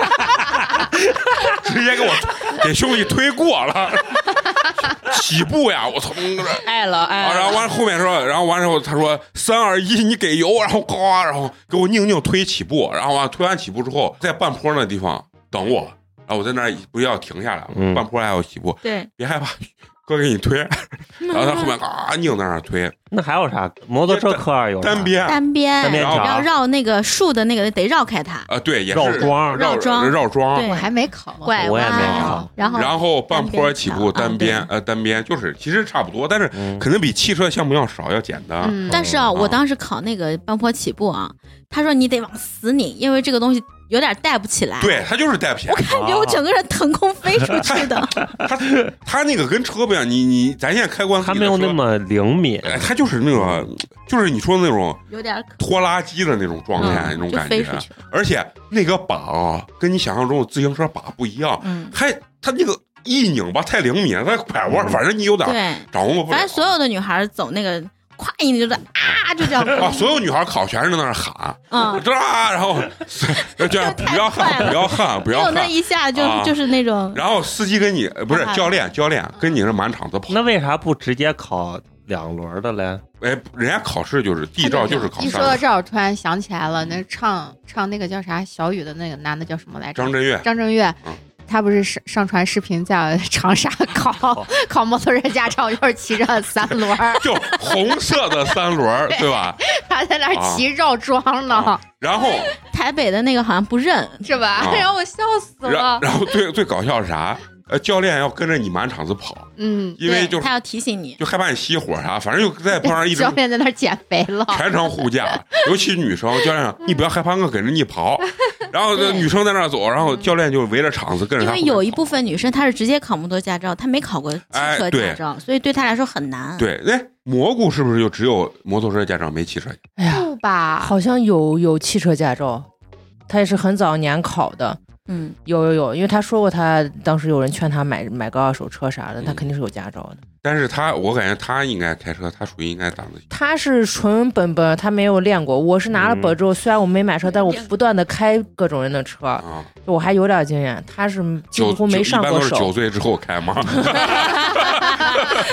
直接给我给兄弟推过了，起步呀！我操， 爱了爱了。 然后完后面说，然后完之后他说三二一，你给油，然后嘎，然后给我宁宁推起步，然后完推完起步之后，在半坡那地方等我，然后我在那儿不是要停下来吗？ 嗯、 半坡还要起步， 对， 别害怕，哥给你推。然后他后面嘎宁在那儿推。 那还有啥？摩托车科二有单边， 单边， 单边要绕那个树的那个得绕开它。 啊，对，也是绕桩， 绕桩， 绕桩。 对， 我还没考， 拐弯， 然后然后半坡起步单边，呃，单边就是其实差不多，但是肯定比汽车项目要少，要简单。 但是啊，我当时考那个半坡起步啊，他说你得往死拧，因为这个东西有点带不起来。 对，他就是带不起来。 我感觉我整个人腾空飞出去的。 他他那个跟车不一样，你你咱现在开关， 他没有那么灵敏， 他就是那个。就是你说的那种有点拖拉机的那种状态，那种感觉，而且那个把啊，跟你想象中的自行车把不一样， 嗯， 还它那个一拧吧太灵敏，它拐弯，反正你有点掌握不了。 反正所有的女孩走那个。快一拧就是啊，就这样啊！所有女孩考全是在那喊， 嗯， 啊，然后这样不要喊，不要喊，不要喊， 那一下就就是那种。 然后司机跟你不是教练，教练跟你是满场子跑。 那为啥不直接考两轮的嘞？ 哎，人家考试就是地照就是考。 一说到这儿，我突然想起来了，那唱唱那个叫啥小雨的那个男的叫什么来着？ 张震岳。 张震岳。嗯，他不是上上传视频在长沙考考摩托车驾照，就是骑着三轮， 就红色的三轮，对吧？ 他在那骑绕桩呢。 啊、然后台北的那个好像不认， 是吧？ 啊、 然后我笑死了。 然后最最搞笑是啥？呃，教练要跟着你满场子跑， 嗯， 因为就是他要提醒你， 就害怕你熄火啥，反正就在旁边一直。 教练在那减肥了， 全程护驾，尤其女生，教练说你不要害怕，我跟着你跑。然后女生在那走，然后教练就围着场子跟着他。 因为有一部分女生她是直接考摩托驾照，她没考过汽车驾照， 哎、 所以对她来说很难。 对，哎，蘑菇是不是就只有摩托车驾照没汽车？ 哎呀， 不吧， 好像有有汽车驾照，他也是很早年考的。 嗯， 有有有，因为他说过，他当时有人劝他买买个二手车啥的，他肯定是有驾照的。 但是他，我感觉他应该开车，他属于应该胆子小。 他是纯本本，他没有练过。我是拿了本之后，嗯、虽然我没买车，但我不断的开各种人的车， 啊、 我还有点经验。他是几乎没上过手。 一般都是九岁之后开吗？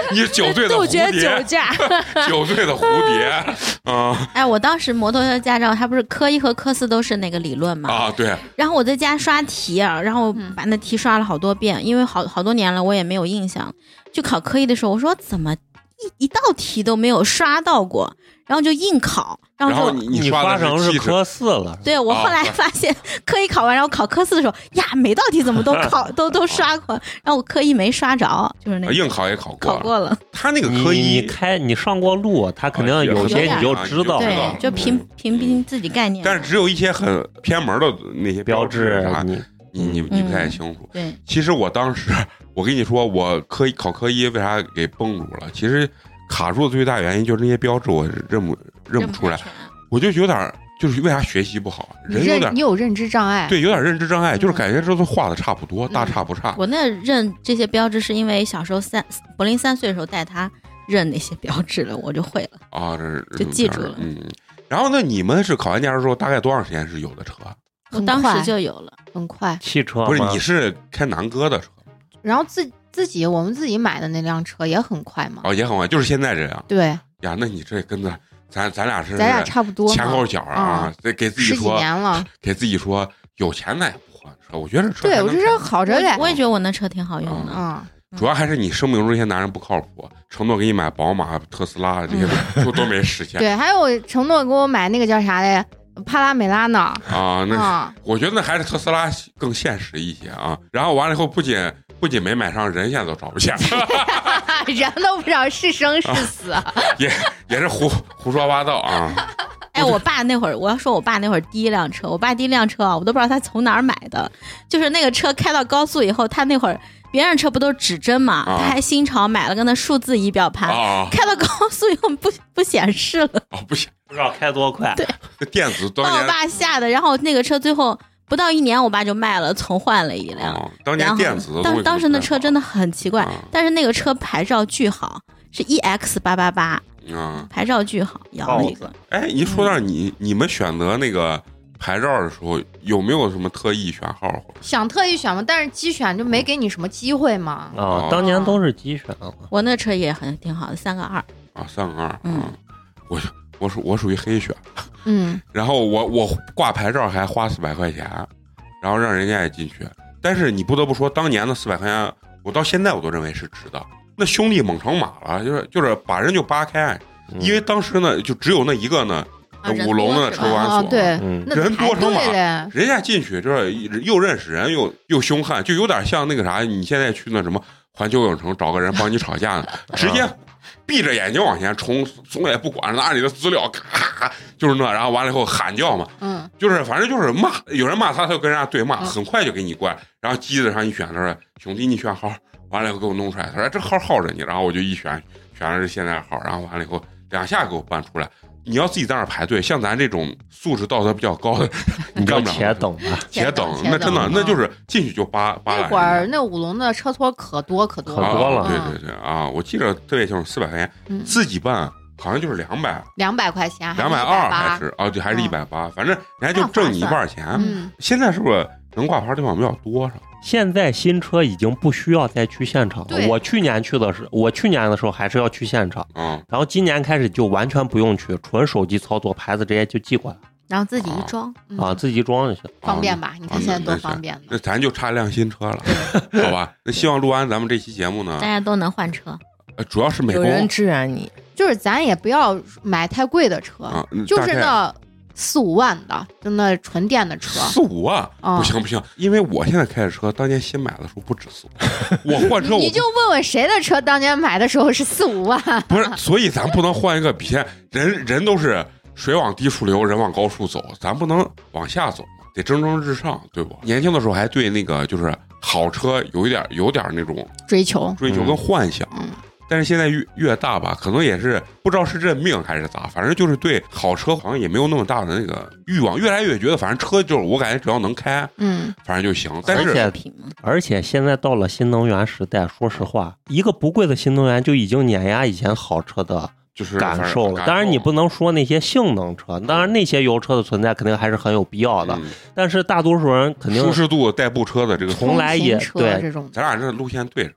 你九岁的蝴蝶， 杜绝酒驾， 九岁的蝴蝶啊！嗯、 哎，我当时摩托车驾照，它不是科一和科四都是那个理论嘛？ 啊，对。 然后我在家刷题，然后把那题刷了好多遍，因为好好多年了，我也没有印象。就考科一的时候，我说怎么一一道题都没有刷到过，然后就硬考，然后就你你刷成是科四了。 对，我后来发现科一考完，然后考科四的时候，呀，每道题怎么都考都都刷过，然后我科一没刷着，就是那硬考也考过， 考过了。 他那个科一你开你上过路，他肯定有些你就知道， 对，就凭凭凭自己概念。 但是只有一些很偏门的那些标志， 你你你你不太清楚。 对， 其实我当时。我跟你说，我科一考科一为啥给绷住了？其实卡住的最大原因就是那些标志我认不认不出来，我就有点就是为啥学习不好，人有点你有认知障碍， 对，有点认知障碍，嗯、就是感觉这都画的差不多，嗯、大差不差。 我那认这些标志是因为小时候三柏林三岁的时候带他认那些标志了，我就会了啊，这就记住了。 嗯，然后那你们是考完驾照之后大概多长时间是有的车？ 我当时就有了， 很快。 汽车不是，你是开南哥的车。 然后自自己我们自己买的那辆车也很快嘛， 哦，也很快，就是现在这样。 对呀，那你这跟咱咱咱俩是咱俩差不多， 前后脚啊，得、嗯、给自己说十几年了， 给自己说有钱咱也不换车，我觉得这车对我这车好着嘞， 我也觉得我那车挺好用的啊、 嗯。 主要还是你生命中这些男人不靠谱，承诺给你买宝马、特斯拉这些都、嗯、都没实现。 对，还有承诺给我买那个叫啥嘞？帕拉梅拉呢？ 啊，那、 啊、 我觉得那还是特斯拉更现实一些啊。然后完了以后，不仅不仅没买上，人现在都找不见， 人都不知道是生是死，啊、 也也是胡胡说八道啊。 哎，我爸那会儿，我要说我爸那会儿第一辆车，我爸第一辆车啊，我都不知道他从哪儿买的，就是那个车开到高速以后，他那会儿。别人车不都是指针嘛、啊？他还新潮买了个那数字仪表盘，啊、开到高速以后不不显示了。 哦，不显， 不知道开多快。 对， 电子当年把我爸吓的。然后那个车最后不到一年，我爸就卖了，重换了一辆。 哦、当年电子的当当时那车真的很奇怪， 啊、 但是那个车牌照巨好，是 E X 八八八， 嗯， 牌照巨好，摇了一个。 哎，一说到你、嗯、你们选择那个。牌照的时候有没有什么特意选号？ 想特意选吗？但是机选就没给你什么机会嘛。 啊、哦，当年都是机选。 我那车也很挺好的，三个二。 啊，三个二。 嗯， 我我属我属于黑选。 嗯。 然后我我挂牌照还花四百块钱，然后让人家也进去。但是你不得不说，当年的四百块钱，我到现在我都认为是值的。那兄弟猛成马了，就是就是把人就扒开， 嗯、 因为当时呢就只有那一个呢。 啊、 五龙的车管所， 啊、对、 嗯， 人多成马，人家进去就是又认识人又又凶悍，就有点像那个啥，你现在去那什么环球影城找个人帮你吵架呢，直接闭着眼睛往前冲，从也不管哪里的资料，咔就是那，然后完了以后喊叫嘛， 嗯， 就是反正就是骂，有人骂他，他就跟人家对骂，嗯、很快就给你关，然后机子上一选，他说兄弟你选号，完了以后给我弄出来，他说这号耗着你，然后我就一选选的是现在号，然后完了以后两下给我办出来。你要自己在那儿排队，像咱这种素质道德比较高的，你干不了。 且等吧， 且等，那真的那就是进去就扒扒。 那会儿那五龙的车托可多可多可多了， 对对对啊！我记得特别清楚，四百块钱、嗯、自己办好像就是两百， 两百块钱， 两百二还是哦对，还是一百八，反正人家就挣你一半钱。 嗯， 现在是不是能挂牌地方比较多少？ 现在新车已经不需要再去现场了。我去年去的是，我去年的时候还是要去现场， 嗯， 然后今年开始就完全不用去，纯手机操作，牌子直接就寄过来， 然后自己一装啊，嗯、啊自己装就行， 方便吧？你看现在多方便、啊、 那, 那咱就差辆新车了，好吧？那希望录完咱们这期节目呢， 大家都能换车。 呃，主要是美国有人支援你， 就是咱也不要买太贵的车， 啊、 就是那。四五万的，就那纯电的车， 四五万、 嗯、 不行不行，因为我现在开的车，当年新买的时候不止四五万，我换车我你就问问谁的车当年买的时候是四五万？ 不是，所以咱不能换一个比现人人都是水往低处流，人往高处走，咱不能往下走嘛，得蒸蒸日上，对不？年轻的时候还对那个就是好车有一点有点那种追求追求跟幻想。 嗯但是现在越越大吧，可能也是不知道是认命还是咋，反正就是对好车好像也没有那么大的那个欲望，越来越觉得反正车就是我感觉只要能开， 嗯， 反正就行。但是而且而且现在到了新能源时代，说实话，一个不贵的新能源就已经碾压以前好车的就是感受了。当然你不能说那些性能车，当然那些油车的存在肯定还是很有必要的， 嗯、 但是大多数人肯定舒适度代步车的这个从来也对这种， 咱俩这路线对上。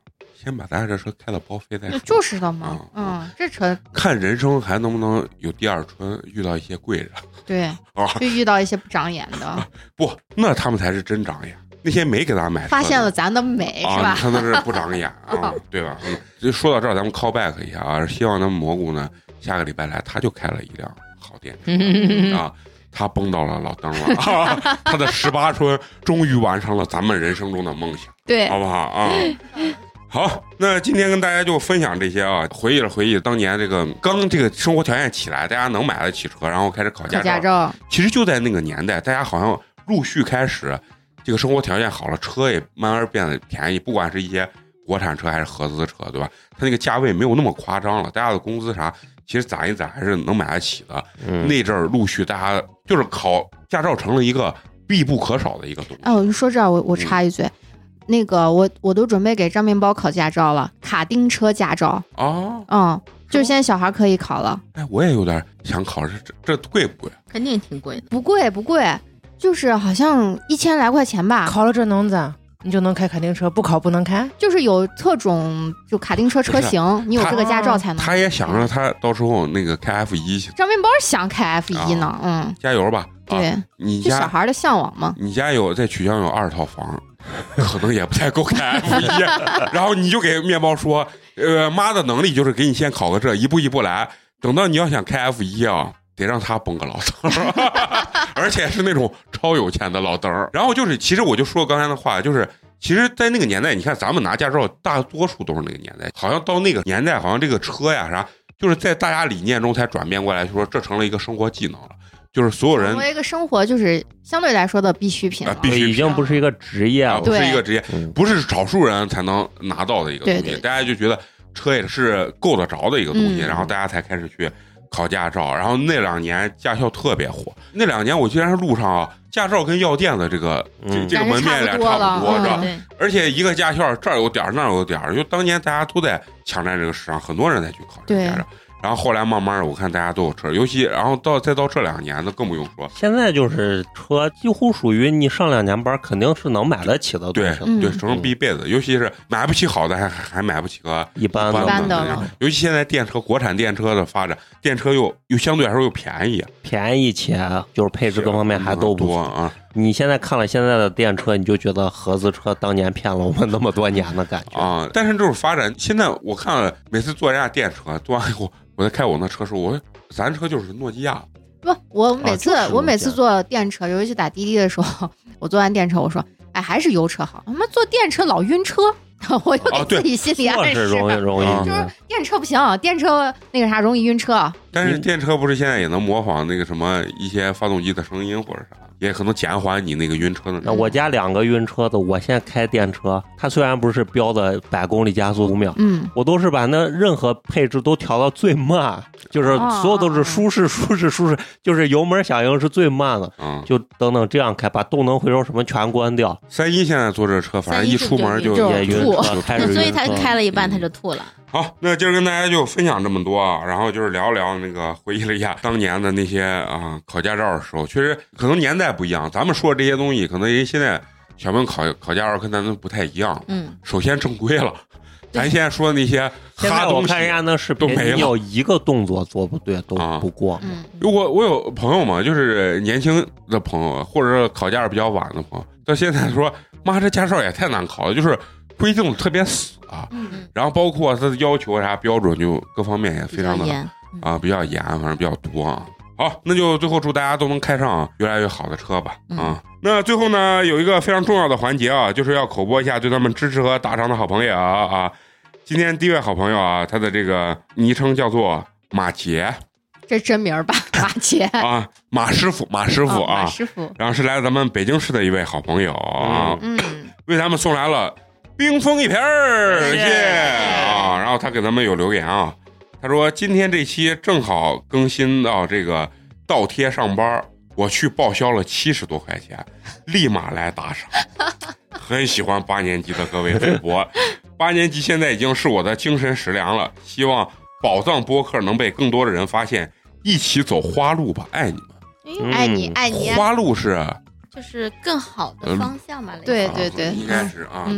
先把咱这车开到报废再说。 就是的嘛，嗯，嗯这车看人生还能不能有第二春，遇到一些贵人。 对，啊，就遇到一些不长眼的。啊、 不，那他们才是真长眼。那些没给咱买， 发现了咱的美、 啊、 是吧？ 他那是不长眼啊，对吧？嗯，就说到这儿，咱们 call back 一下啊，希望咱们蘑菇呢下个礼拜来，他就开了一辆好电车啊。他崩到了老登了，啊、他的十八春终于完成了咱们人生中的梦想， 对， 好不好啊？好，那今天跟大家就分享这些啊，回忆了回忆当年这个刚这个生活条件起来，大家能买得起车，然后开始考驾照。 驾照其实就在那个年代，大家好像陆续开始这个生活条件好了，车也慢慢变得便宜，不管是一些国产车还是合资车，对吧？它那个价位没有那么夸张了，大家的工资啥。其实攒一攒还是能买得起的。嗯、那阵儿陆续大家就是考驾照成了一个必不可少的一个东西。 哦，你说这儿我我插一嘴，嗯、那个我我都准备给张面包考驾照了，卡丁车驾照。 哦， 嗯，就是现在小孩可以考了。 哎，我也有点想考，这这贵不贵？ 肯定挺贵的。 不贵不贵，就是好像一千来块钱吧。 考了这能咋？你就能开卡丁车，不考不能开， 就是有特种就卡丁车车型，你有这个驾照才能。 他也想着他到时候那个开 F 一 去。 张面包想开 F 一 呢，啊、嗯， 加油吧！ 对， 啊、你家小孩的向往嘛。 你家有在曲江有二套房，可能也不太够开 F 一，然后你就给面包说，呃，妈的能力就是给你先考个这，一步一步来，等到你要想开 F 一 啊。得让他崩个老登，而且是那种超有钱的老登。然后就是，其实我就说刚才的话，就是其实，在那个年代，你看咱们拿驾照，大多数都是那个年代。好像到那个年代，好像这个车呀啥，就是在大家理念中才转变过来，就说这成了一个生活技能了。就是所有人成为一个生活，就是相对来说的必需品了， 啊、必须已经不是一个职业了， 啊、不是一个职业，不是少数人才能拿到的一个东西。 对对对， 大家就觉得车也是够得着的一个东西，嗯、然后大家才开始去。考驾照，然后那两年驾校特别火。那两年我竟然是路上啊，驾照跟药店的这个、嗯、这这个门面俩差不多，是吧？ 嗯、 而且一个驾校这儿有点那儿有点，就当年大家都在抢占这个市场，很多人在去考这个驾照。然后后来慢慢的，我看大家都有车，尤其然后到再到这两年，那更不用说。 现在就是车几乎属于你上两年班，肯定是能买得起的东西。 对对，成必备的。嗯、尤其是买不起好的，还还买不起个一般的。 一般的。 尤其现在电车，国产电车的发展，电车又又相对来说又便宜， 便宜且就是配置各方面还都不错啊。 你现在看了现在的电车，你就觉得合资车当年骗了我们那么多年的感觉啊。但是这种发展，现在我看了，每次坐人家电车，坐完以后。我在开我那车时候，我咱车就是诺基亚。 不，我每次、啊就是、我每次坐电车，尤其打滴滴的时候，我坐完电车，我说，哎，还是油车好。他妈坐电车老晕车，我就给自己心理暗示， 是容易容易， 就是电车不行，电车那个啥容易晕车。 但是电车不是现在也能模仿那个什么一些发动机的声音或者啥？也可能减缓你那个晕车的。 那我家两个晕车的，我现在开电车，它虽然不是标的百公里加速五秒，嗯，我都是把那任何配置都调到最慢，就是所有都是舒适、舒适、舒适，就是油门响应是最慢的，嗯，就等等这样开，把动能回收什么全关掉。 三一现在坐这车，反正一出门就也晕车，就开始晕车， 所以他开了一半他就吐了。 好，那今儿跟大家就分享这么多啊，然后就是聊聊那个回忆了一下当年的那些啊考驾照的时候，确实可能年代不一样，咱们说这些东西，可能人现在小朋友考考驾照跟咱们不太一样。嗯，首先正规了，咱现在说的那些哈东西， 我看人家那视频，你有一个动作做不对都不过。 嗯， 如果我有朋友嘛，就是年轻的朋友，或者是考驾照比较晚的朋友，到现在说，妈这驾照也太难考了，就是规定特别死。啊，嗯，然后包括它的要求啥标准，就各方面也非常的啊比较严，反正比较多啊。好，那就最后祝大家都能开上越来越好的车吧啊！嗯、那最后呢，有一个非常重要的环节啊，就是要口播一下对他们支持和打赏的好朋友啊啊！今天第一位好朋友啊，他的这个昵称叫做马杰， 这真名吧？马杰啊，马师傅，马师傅啊， 马师傅， 然后是来自咱们北京市的一位好朋友啊，嗯，为咱们送来了。冰封一瓶儿，谢谢啊！然后他给咱们有留言啊，他说今天这期正好更新到这个倒贴上班，我去报销了七十多块钱，立马来打赏。很喜欢八年级的各位主播，八年级现在已经是我的精神食粮了，希望宝藏播客能被更多的人发现，一起走花路吧，爱你们， 爱你爱你。 花路是。 就是更好的方向吧， 对对对， 应该是啊，对，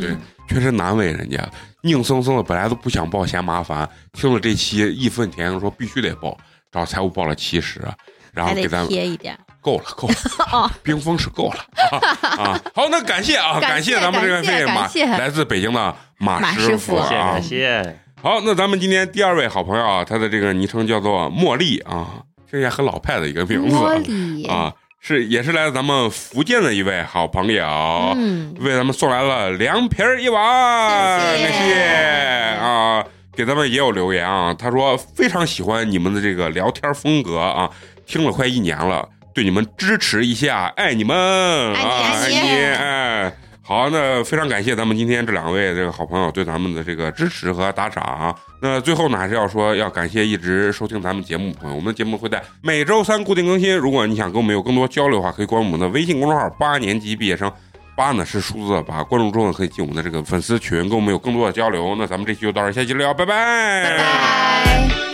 确实难为人家，硬生生的本来都不想报，嫌麻烦，听了这期义愤填膺说必须得报，找财务报了七十，然后给咱贴一点， 够了够了，冰封是够了啊啊！好，那感谢啊，感谢咱们这个费马来自北京的马师傅啊， 感谢。 好，那咱们今天第二位好朋友啊，他的这个昵称叫做茉莉啊，这也很老派的一个名字茉莉啊。是，也是来自咱们福建的一位好朋友，嗯，为咱们送来了凉皮儿一碗，谢谢，感谢啊！给咱们也有留言啊，他说非常喜欢你们的这个聊天风格啊，听了快一年了，对你们支持一下，爱你们， 爱你， 爱你，哎。好，那非常感谢咱们今天这两位这个好朋友对咱们的这个支持和打赏啊。那最后呢，还是要说要感谢一直收听咱们节目的朋友，我们的节目会在每周三固定更新。如果你想跟我们有更多交流的话，可以关注我们的微信公众号八年级毕业生，八呢是数字的八，关注之后可以进我们的这个粉丝群，跟我们有更多的交流。那咱们这期就到这儿，下期聊，拜拜， 拜拜。